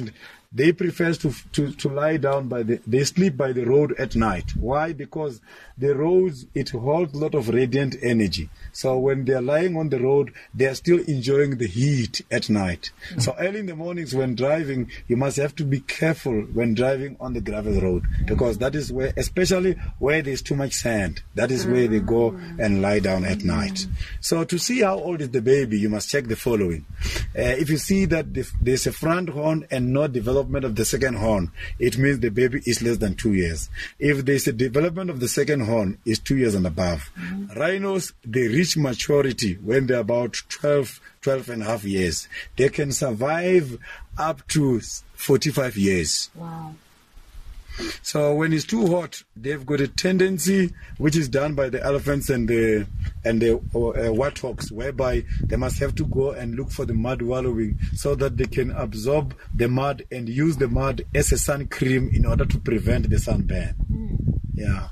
they prefer to lie down they sleep by the road at night. Why? Because the roads, it holds a lot of radiant energy. So when they are lying on the road, they are still enjoying the heat at night. So early in the mornings when driving, you must have to be careful when driving on the gravel road, because that is where, especially where there's too much sand, that is where they go and lie down at night. So to see how old is the baby, you must check the following. If you see that there's a front horn and no development of the second horn, it means the baby is less than 2 years. If there's a development of the second horn, is 2 years and above. Rhinos, they reach maturity when they're about 12 and a half years. They can survive up to 45 years. Wow. So when it's too hot, they've got a tendency, which is done by the elephants and the warthogs, whereby they must have to go and look for the mud wallowing so that they can absorb the mud and use the mud as a sun cream in order to prevent the sunburn. Yeah.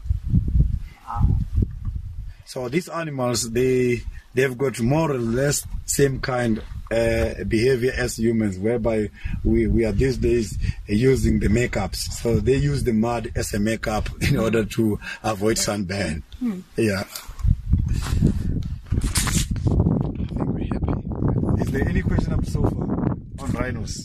So these animals, they've got more or less same kind behavior as humans, whereby we are these days using the makeups. So they use the mud as a makeup in order to avoid sunburn. Yeah. I think we're happy. Is there any question up so far on rhinos?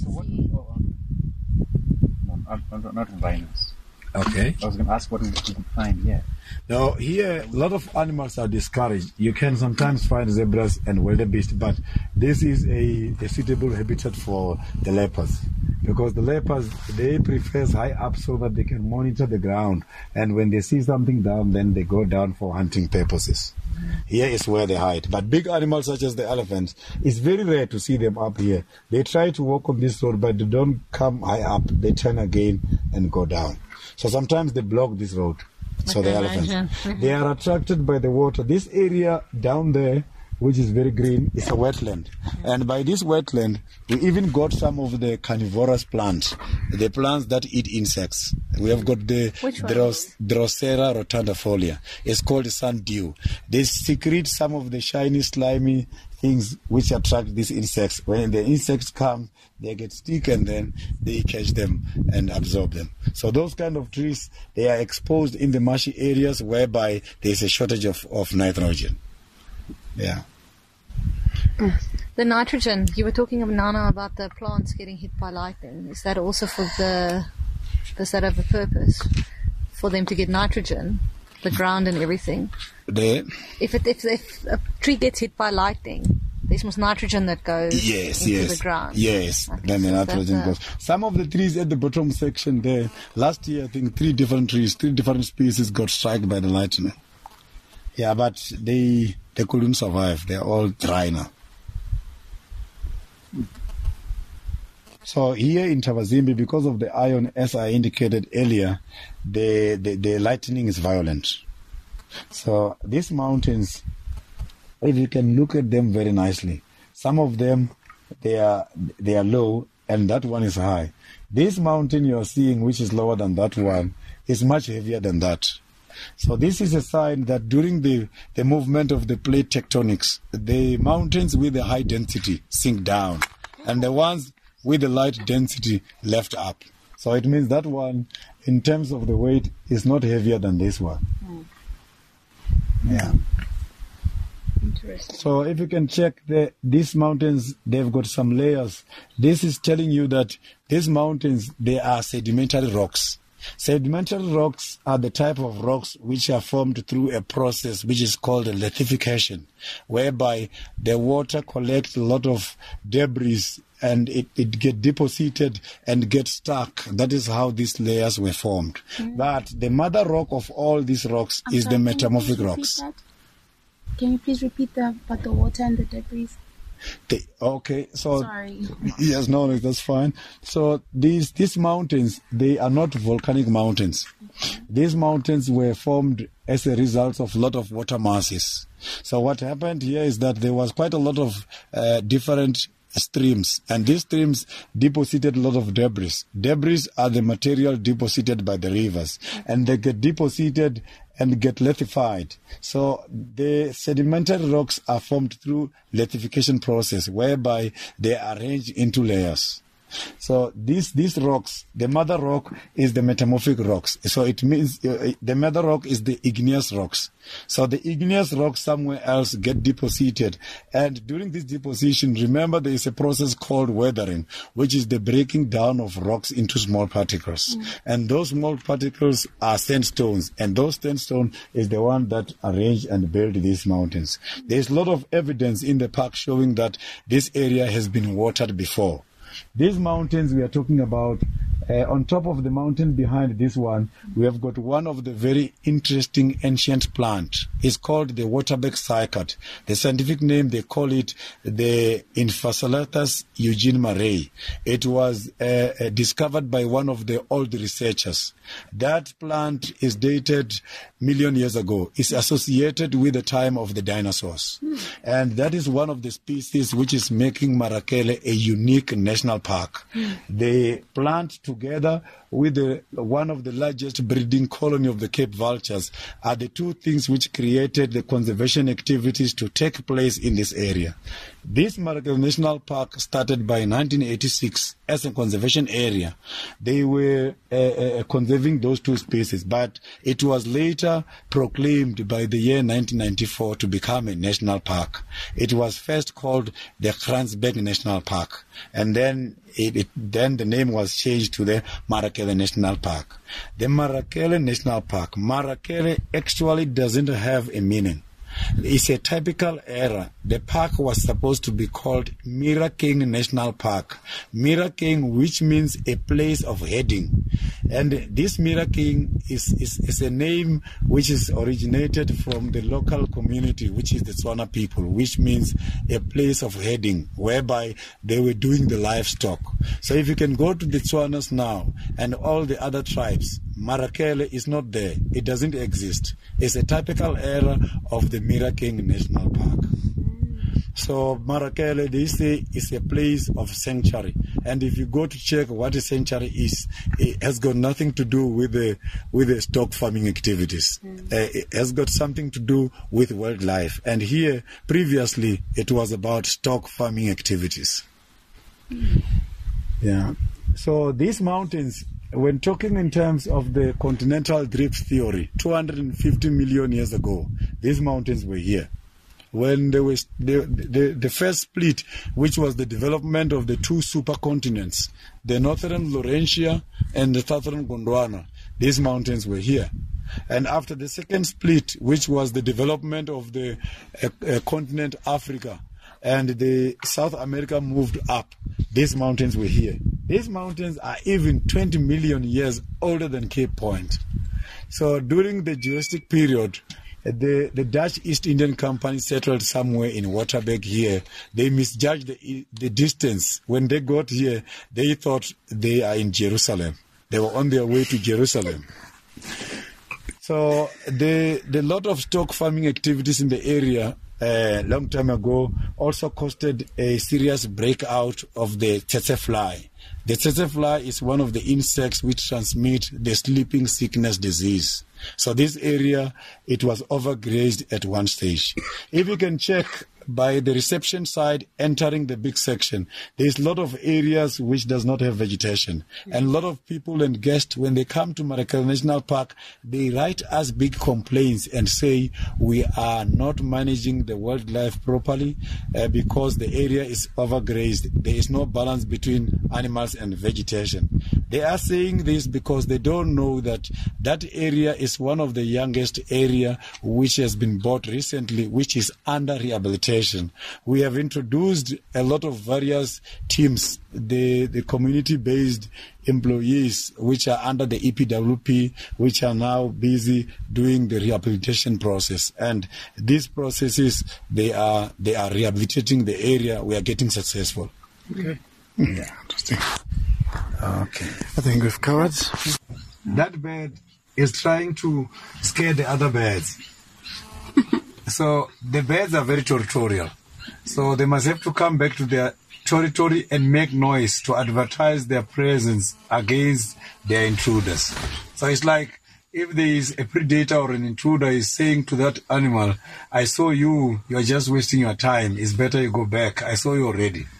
No, not on rhinos. Okay. I was going to ask what we can find here. Now, here, a lot of animals are discouraged. You can sometimes find zebras and wildebeest, but this is a suitable habitat for the leopards, because the leopards, they prefer high up so that they can monitor the ground, and when they see something down, then they go down for hunting purposes. Here is where they hide. But big animals such as the elephants, it's very rare to see them up here. They try to walk on this road, but they don't come high up. They turn again and go down. So sometimes they block this road. So the elephants, they are attracted by the water. This area down there, which is very green, is a wetland. And by this wetland, we even got some of the carnivorous plants, the plants that eat insects. We have got the Drosera rotundifolia. It's called sundew. They secrete some of the shiny, slimy things which attract these insects. When the insects come, they get stick and then they catch them and absorb them. So those kind of trees, they are exposed in the marshy areas whereby there is a shortage of nitrogen. Yeah. The nitrogen, you were talking of Nana about the plants getting hit by lightning. Is that also for does that have a purpose for them to get nitrogen, the ground and everything? If a tree gets hit by lightning, there's more nitrogen that goes into the ground. Yes, okay, then the nitrogen goes. Some of the trees at the bottom section there, last year I think 3 different species got struck by the lightning. Yeah, but they couldn't survive. They're all dry now. So here in Tavazimbi, because of the iron, as I indicated earlier, the lightning is violent. So these mountains, if you can look at them very nicely, some of them they are low and that one is high. This mountain you are seeing, which is lower than that one, is much heavier than that. So this is a sign that during the movement of the plate tectonics, the mountains with the high density sink down, and the ones with the light density left up. So it means that one, in terms of the weight, is not heavier than this one. Yeah. Interesting. So if you can check these mountains, they've got some layers. This is telling you that these mountains, they are sedimentary rocks. Sedimentary rocks are the type of rocks which are formed through a process which is called a lithification, whereby the water collects a lot of debris and it gets deposited and gets stuck. That is how these layers were formed. But the mother rock of all these rocks is the metamorphic rocks. Can you please repeat about the water and the debris? Okay, so Sorry. Yes, no, that's fine. So these mountains, they are not volcanic mountains. These mountains were formed as a result of a lot of water masses. So what happened here is that there was quite a lot of different streams, and these streams deposited a lot of debris. Debris are the material deposited by the rivers, and they get deposited and get lithified. So the sedimentary rocks are formed through lithification process, whereby they are arranged into layers. So these rocks, the mother rock is the metamorphic rocks. So it means the mother rock is the igneous rocks. So the igneous rocks somewhere else get deposited. And during this deposition, remember there is a process called weathering, which is the breaking down of rocks into small particles. And those small particles are sandstones. And those sandstone is the one that arrange and build these mountains. There's a lot of evidence in the park showing that this area has been watered before. These mountains we are talking about, on top of the mountain behind this one, we have got one of the very interesting ancient plant. It's called the waterback cycad. The scientific name, they call it the Infusolathus eugenemarae. It was discovered by one of the old researchers. That plant is dated million years ago. It's associated with the time of the dinosaurs. And that is one of the species which is making Marakele a unique national park. They plant together with one of the largest breeding colony of the Cape vultures are the two things which created the conservation activities to take place in this area. This Marakele National Park started by 1986 as a conservation area. They were conserving those two species, but it was later proclaimed by the year 1994 to become a national park. It was first called the Kransberg National Park, and then then the name was changed to the Marakele National Park. The Marakele National Park, Marakele actually doesn't have a meaning. It's a typical error. The park was supposed to be called Mirakeng National Park. Mirakeng, which means a place of heading. And this Mirakeng is a name which is originated from the local community, which is the Tswana people, which means a place of heading, whereby they were doing the livestock. So if you can go to the Tswanas now and all the other tribes, Marakele is not there. It doesn't exist. It's a typical error of the Mirakeng National Park. So Marakele, they say, is a place of sanctuary. And if you go to check what a sanctuary is, it has got nothing to do with the stock farming activities. It has got something to do with wildlife. And here, previously, it was about stock farming activities. Yeah. So these mountains, when talking in terms of the continental drift theory, 250 million years ago, these mountains were here. When there was the first split, which was the development of the two supercontinents, the northern Laurentia and the southern Gondwana, these mountains were here. And after the second split, which was the development of the continent Africa, and the South America moved up, these mountains were here. These mountains are even 20 million years older than Cape Point. So during the Jurassic period, the Dutch East Indian Company settled somewhere in Waterberg here. They misjudged the distance. When they got here, they thought they are in Jerusalem. They were on their way to Jerusalem. So the lot of stock farming activities in the area long time ago also caused a serious breakout of the tsetse fly. The tsetse fly is one of the insects which transmit the sleeping sickness disease. So this area, it was overgrazed at one stage. If you can check by the reception side entering the big section, there's a lot of areas which does not have vegetation. And a lot of people and guests, when they come to Marakele National Park, they write us big complaints and say we are not managing the wildlife properly because the area is overgrazed. There is no balance between animals and vegetation. They are saying this because they don't know that that area is one of the youngest area which has been bought recently, which is under rehabilitation. We have introduced a lot of various teams, the community-based employees which are under the EPWP, which are now busy doing the rehabilitation process. And these processes, they are rehabilitating the area. We are getting successful. Okay. Yeah, interesting. Okay. I think we've covered. That bird is trying to scare the other birds. So the birds are very territorial. So they must have to come back to their territory and make noise to advertise their presence against their intruders. So it's like if there is a predator or an intruder is saying to that animal, I saw you, you're just wasting your time. It's better you go back. I saw you already.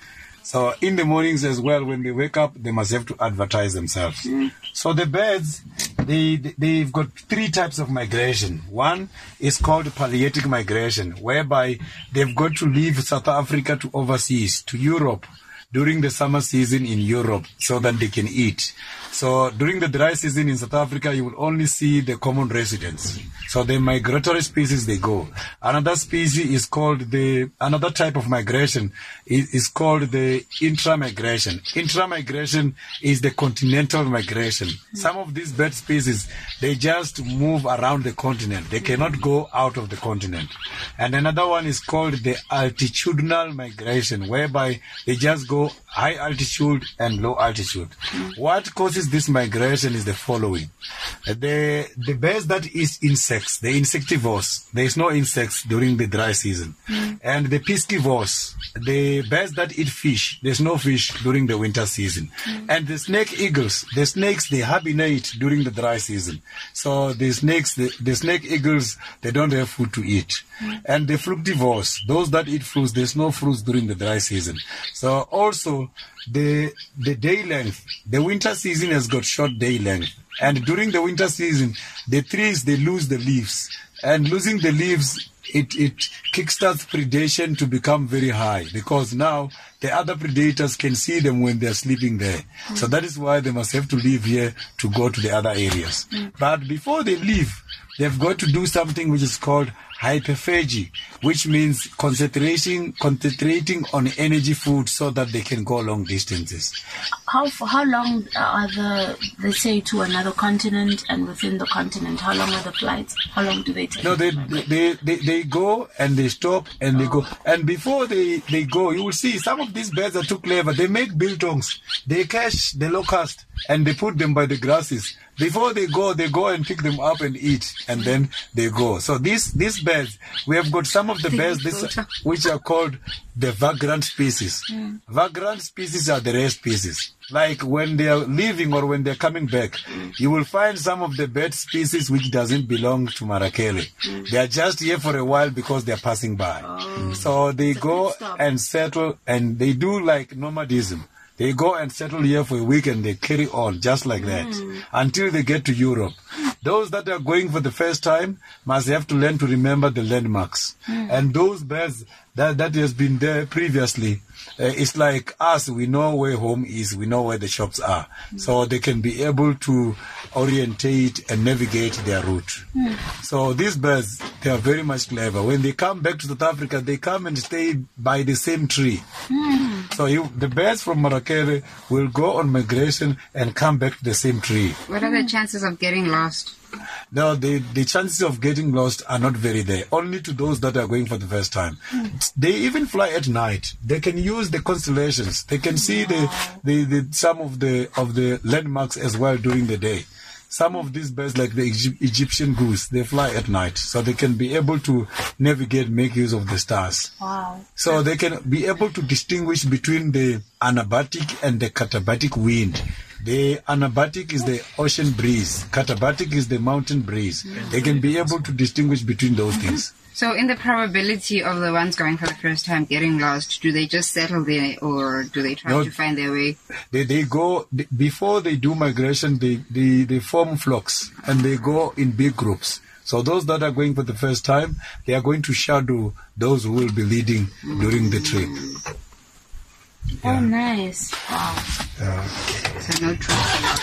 So in the mornings as well, when they wake up, they must have to advertise themselves. So the birds, they've got 3 types of migration. One is called palearctic migration, whereby they've got to leave South Africa to overseas, to Europe, during the summer season in Europe, so that they can eat. So during the dry season in South Africa, you will only see the common residents. So the migratory species, they go. Another species is called another type of migration is called the intramigration. Intramigration is the continental migration. Some of these bird species, they just move around the continent. They cannot go out of the continent. And another one is called the altitudinal migration, whereby they just go high altitude and low altitude. What causes this migration is the following. The birds that eat insects, the insectivores, there is no insects during the dry season. And the piscivores, the birds that eat fish, there's no fish during the winter season. And the snake eagles, the snakes, they hibernate during the dry season. So the snakes, the snake eagles, they don't have food to eat. And the fructivores, those that eat fruits, there's no fruits during the dry season. So also the day length, the winter season has got short day length. And during the winter season, the trees, they lose the leaves. And losing the leaves, it kickstarts predation to become very high, because now the other predators can see them when they're sleeping there. So that is why they must have to leave here to go to the other areas. But before they leave, they've got to do something which is called hyperphagy, which means concentrating on energy food so that they can go long distances. How long are let's say, to another continent, and within the continent, how long are the flights? How long do they take? No, they go and they stop and they go. And before they go, you will see some of these birds are too clever. They make biltongs. They catch the locust and they put them by the grasses. Before they go and pick them up and eat, and then they go. So these birds, we have got some of the birds which are called the vagrant species. Vagrant species are the rare species. Like when they are leaving or when they are coming back, you will find some of the bird species which doesn't belong to Marakele. They are just here for a while because they are passing by. So they go and settle, and they do like nomadism. They go and settle here for a week and they carry on just like that until they get to Europe. Those that are going for the first time must have to learn to remember the landmarks. And those birds that has been there previously, it's like us, we know where home is, we know where the shops are. So they can be able to orientate and navigate their route. So these birds, they are very much clever. When they come back to South Africa, they come and stay by the same tree. So the birds from Marakele will go on migration and come back to the same tree. What are the chances of getting lost? No, the chances of getting lost are not very there. Only to those that are going for the first time. They even fly at night. They can use the constellations. They can see the some of the landmarks as well during the day. Some of these birds, like the Egyptian goose, they fly at night, so they can be able to navigate, make use of the stars. Wow. So they can be able to distinguish between the anabatic and the katabatic wind. The anabatic is the ocean breeze. Katabatic is the mountain breeze. They can be able to distinguish between those things. So in the probability of the ones going for the first time getting lost, do they just settle there, or do they try to find their way? They go, before they do migration, they form flocks and they go in big groups. So those that are going for the first time, they are going to shadow those who will be leading during the trip. Oh, nice. Wow. So no trouble.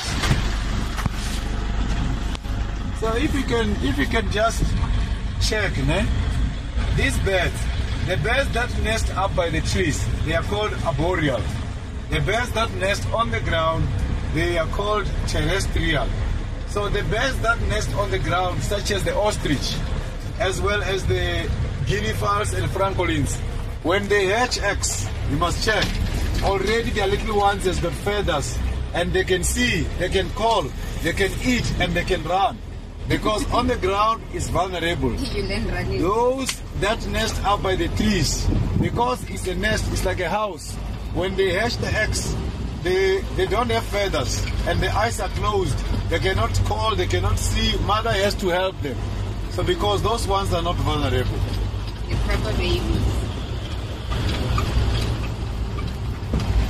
So if you can just check, these birds, the birds that nest up by the trees, they are called arboreal. The birds that nest on the ground, they are called terrestrial. So the birds that nest on the ground, such as the ostrich, as well as the guinea fowls and francolins, when they hatch eggs, you must check. Already their little ones has got feathers, and they can see, they can call, they can eat, and they can run. Because on the ground is vulnerable. Those that nest up by the trees, because it's a nest, it's like a house. When they hatch the eggs, they don't have feathers and the eyes are closed. They cannot call, they cannot see. Mother has to help them. So because those ones are not vulnerable. The proper babies.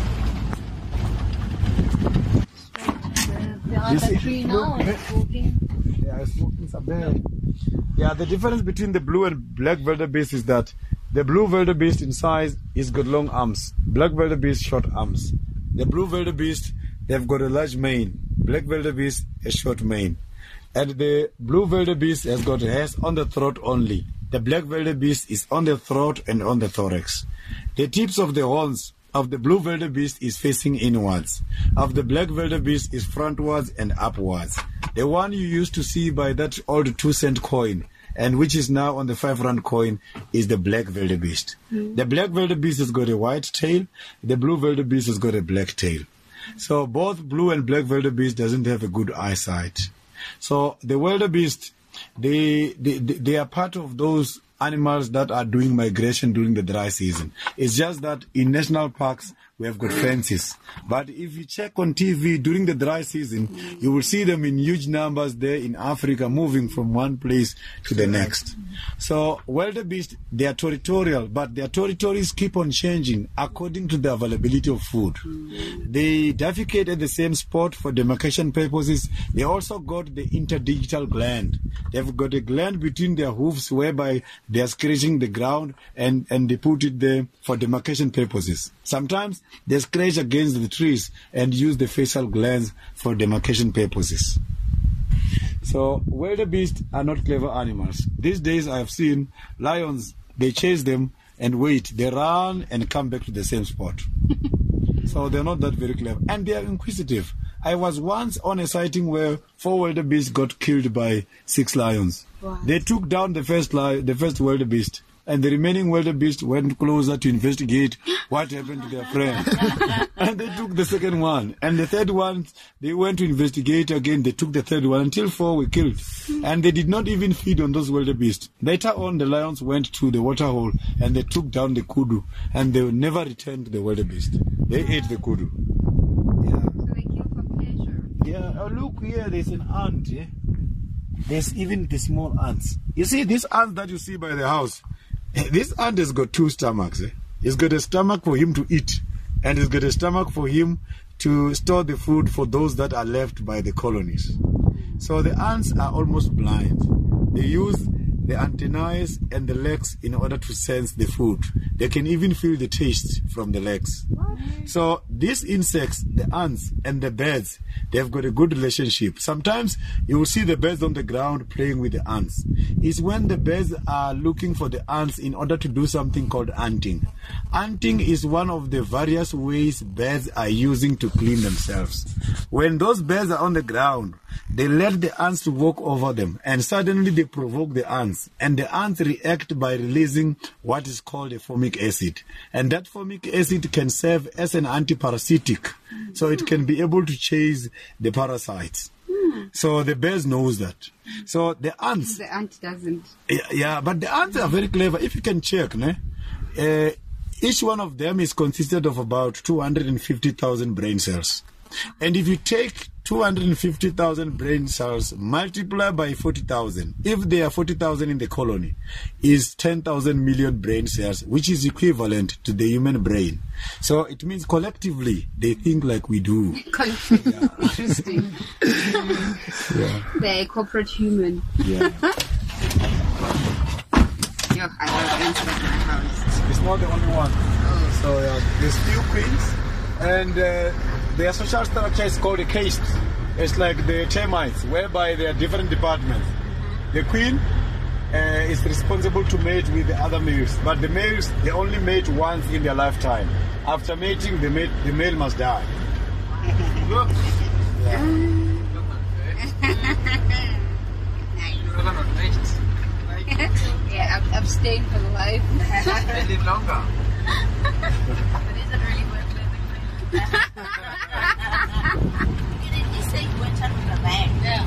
Like that tree now, it's walking. Yeah, it's walking somewhere. Yeah, the difference between the blue and black wildebeest is that the blue wildebeest in size is got long arms. Black wildebeest short arms. The blue wildebeest, they've got a large mane. Black wildebeest, a short mane. And the blue wildebeest has got hairs on the throat only. The black wildebeest is on the throat and on the thorax. The tips of the horns of the blue wildebeest is facing inwards. Of the black wildebeest is frontwards and upwards. The one you used to see by that old 2-cent coin, and which is now on the 5-rand coin, is the black wildebeest. The black wildebeest has got a white tail. The blue wildebeest has got a black tail. So both blue and black wildebeest doesn't have a good eyesight. So the wildebeest, they are part of those animals that are doing migration during the dry season. It's just that in national parks we have got fences. But if you check on TV during the dry season, you will see them in huge numbers there in Africa, moving from one place to the next. So wildebeest, they are territorial, but their territories keep on changing according to the availability of food. They defecate at the same spot for demarcation purposes. They also got the interdigital gland. They've got a gland between their hoofs whereby they are scratching the ground and they put it there for demarcation purposes. Sometimes they scratch against the trees and use the facial glands for demarcation purposes. So wildebeest are not clever animals. These days I have seen lions, they chase them and wait. They run and come back to the same spot. So they're not that very clever. And they are inquisitive. I was once on a sighting where 4 wildebeest got killed by 6 lions. What? They took down the first wildebeest, and the remaining wildebeest went closer to investigate what happened to their friend. And they took the second one. And the third one, they went to investigate again. They took the third one until 4 were killed. And they did not even feed on those wildebeest. Later on, the lions went to the water hole and they took down the kudu. And they never returned to the wildebeest. They ate the kudu. Yeah. So they kill for pleasure. Yeah, oh, look here, there's an ant. Yeah? There's even the small ants. You see, this ant that you see by the house, this ant has got 2 stomachs. He's got a stomach for him to eat, and he's got a stomach for him to store the food for those that are left by the colonies. So the ants are almost blind. They use the antennae and the legs in order to sense the food. They can even feel the taste from the legs. So these insects, the ants and the birds, they've got a good relationship. Sometimes you will see the birds on the ground playing with the ants. It's when the birds are looking for the ants in order to do something called hunting. Hunting is one of the various ways birds are using to clean themselves. When those birds are on the ground, they let the ants to walk over them, and suddenly they provoke the ants, and the ants react by releasing what is called a formic acid, and that formic acid can serve as an antiparasitic, so it can be able to chase the parasites. So the birds knows that. So the ants, the ant doesn't. Yeah, but the ants are very clever. If you can check, each one of them is consisted of about 250,000 brain cells. And if you take 250,000 brain cells, multiply by 40,000, if there are 40,000 in the colony, is 10,000 million brain cells, which is equivalent to the human brain. So it means collectively they think like we do. Yeah. Interesting. Yeah. They're a corporate human. Yeah. Yo, I love ants at my house. It's not the only one. Oh. So there's few queens, and their social structure is called a caste. It's like the termites, whereby there are different departments. The queen is responsible to mate with the other males, but the males, they only mate once in their lifetime. After mating, the male must die. Look. Yeah. Yeah, abstain for life. They live longer. But is it really worth living? You say you went out with a bag. Yeah.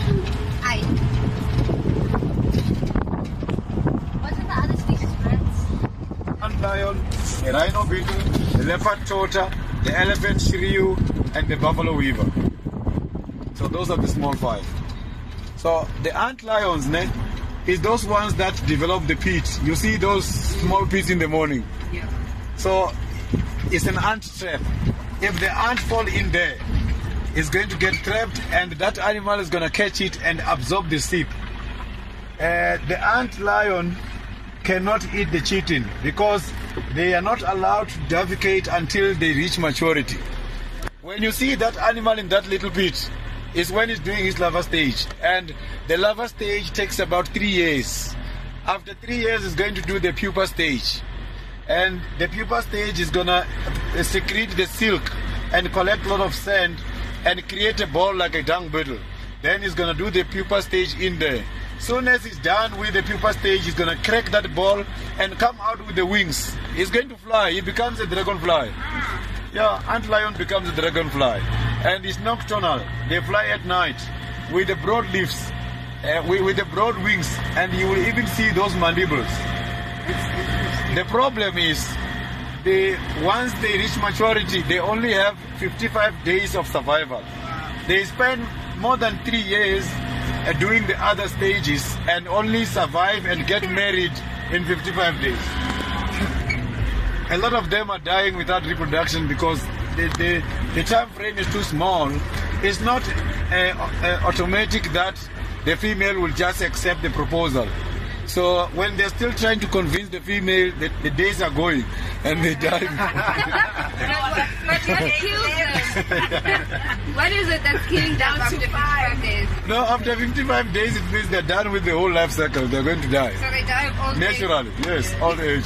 What are the other species, friends? Ant lion, the rhino beetle, the leopard tota, the elephant shiryu, and the buffalo weaver. So those are the small 5. So the ant lions, is those ones that develop the pits. You see those small pits in the morning. Yeah. So it's an ant trap. If the ant fall in there, is going to get trapped, and that animal is going to catch it and absorb the seep. The ant lion cannot eat the chitin because they are not allowed to defecate until they reach maturity. When you see that animal in that little pit, is when it's doing his larva stage, and the larva stage takes about 3 years. After 3 years, it's going to do the pupa stage, and the pupa stage is gonna secrete the silk and collect a lot of sand and create a ball like a dung beetle. Then he's gonna do the pupa stage in there. Soon as he's done with the pupa stage, he's gonna crack that ball and come out with the wings. He's going to fly. He becomes a dragonfly. Yeah, antlion becomes a dragonfly, and it's nocturnal. They fly at night with the broad leaves, with the broad wings, and you will even see those mandibles. The problem is, once they reach maturity, they only have 55 days of survival. They spend more than 3 years doing the other stages and only survive and get married in 55 days. A lot of them are dying without reproduction because the time frame is too small. It's not automatic that the female will just accept the proposal. So when they're still trying to convince the female, the days are going and they die. But what kills them? What is it that's killing them after 55 days? No, after 55 days it means they're done with the whole life cycle. They're going to die. So they die of old age? Naturally, yes, old age.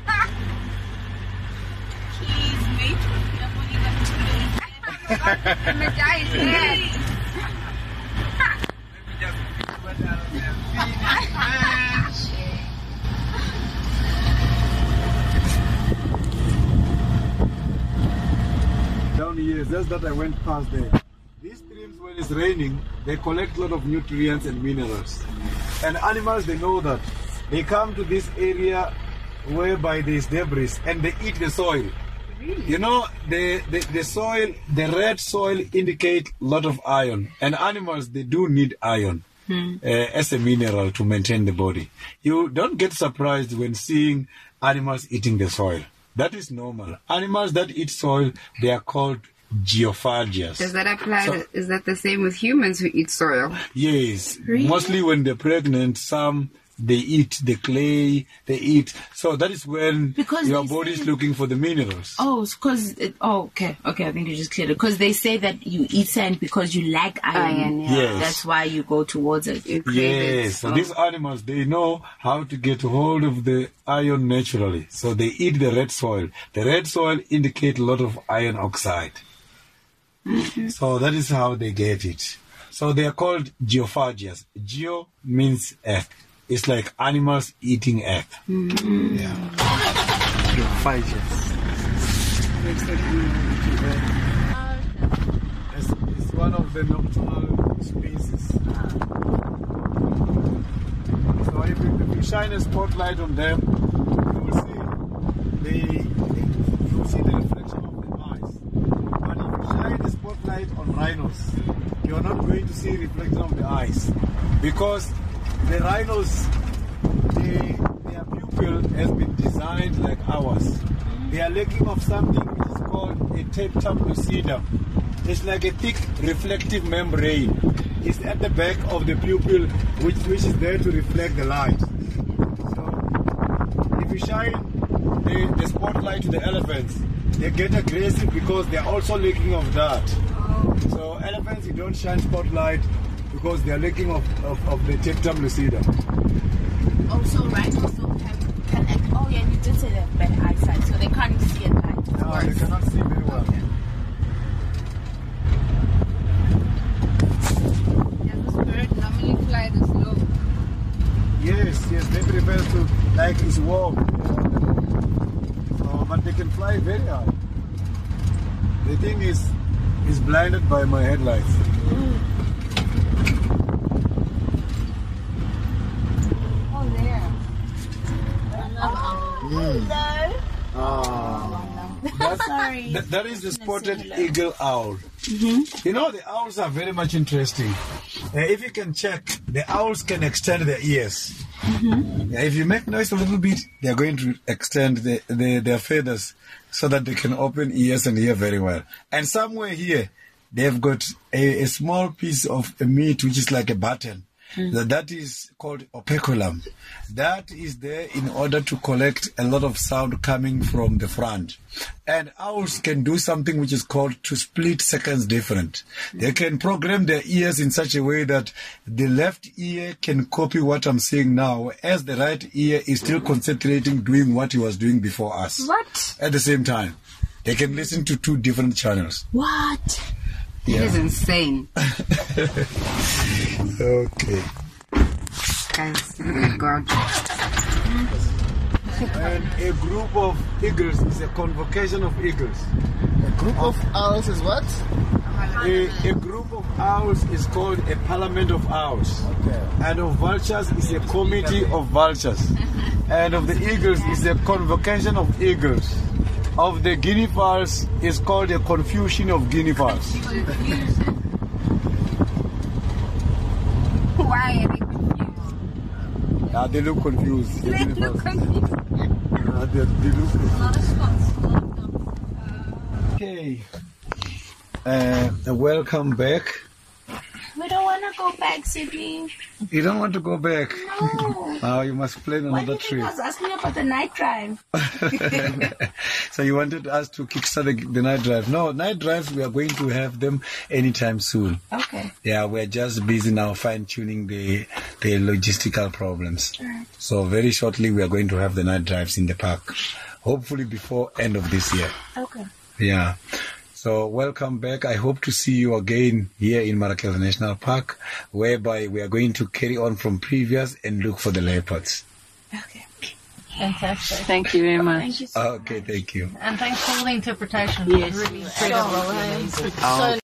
And the guy is dead. Down here, just that I went past there. These streams, when it's raining, they collect a lot of nutrients and minerals. And animals, they know that. They come to this area whereby there is debris and they eat the soil. You know, the soil, the red soil indicate a lot of iron. And animals, they do need iron as a mineral to maintain the body. You don't get surprised when seeing animals eating the soil. That is normal. Animals that eat soil, they are called geophagias. Does that apply? Is that the same with humans who eat soil? Yes. Really? Mostly when they're pregnant, some they eat the clay, they eat. So that is when Because your they body is say- looking for the minerals. Oh, it's because okay. I think you just cleared it. Because they say that you eat sand because you lack iron. Iron, yeah. Yes. That's why you go towards it. You crave it. Yes, so these animals, they know how to get hold of the iron naturally. So they eat the red soil. The red soil indicates a lot of iron oxide. So that is how they get it. So they are called geophagias. Geo means earth. It's like animals eating earth. Yeah. It's one of the nocturnal species. So if you shine a spotlight on them, you will see the reflection of the eyes. But if you shine a spotlight on rhinos, you're not going to see reflection of the eyes, because the rhinos, their pupil has been designed like ours. They are lacking of something which is called a tapetum lucidum. It's like a thick reflective membrane. It's at the back of the pupil, which is there to reflect the light. So if you shine the spotlight to the elephants, they get aggressive because they are also lacking of that. So elephants, you don't shine spotlight because they are lacking of the tapetum lucidum. Also, rhinos don't have. Oh yeah, you did say that bad eyesight, so they can't see at night. No, they cannot see very well. Does this bird normally fly this low? Yes, they prefer to, like it's warm. So, but they can fly very high. The thing is blinded by my headlights. Oh, there. That is the spotted eagle owl. You know, the owls are very much interesting. If you can check, the owls can extend their ears. If you make noise a little bit, they are going to extend their feathers so that they can open ears and hear very well. And somewhere here, they've got a small piece of meat which is like a button. That is called operculum. That is there in order to collect a lot of sound coming from the front. And owls can do something which is called to split seconds different. They can program their ears in such a way that the left ear can copy what I'm saying now, as the right ear is still concentrating doing what he was doing before us. What? At the same time. They can listen to 2 different channels. What? It is insane. Okay. Guys, oh my God. And a group of eagles is a convocation of eagles. A group of owls is what? A group of owls is called a parliament of owls. Okay. And of vultures is a committee of vultures. And of the eagles is a convocation of eagles. Of the guinea fowls is called a confusion of guinea fowls. Why are they confused? They look confused. They look confused. They look confused. Okay. Welcome back. We don't want to go back, Sydney. You don't want to go back? No. Oh, you must plan another Why trip. I was asking about the night drive. So you wanted us to kickstart the night drive. No, night drives, we are going to have them anytime soon. Okay. Yeah, we're just busy now fine-tuning the logistical problems. Right. So very shortly we are going to have the night drives in the park. Hopefully before end of this year. Okay. Yeah. So welcome back. I hope to see you again here in Marrakech National Park, whereby we are going to carry on from previous and look for the leopards. Okay. Fantastic. Thank you very much. Thank you so much. Okay, thank you. And thanks for all the interpretation. Yes. Really incredible. Oh.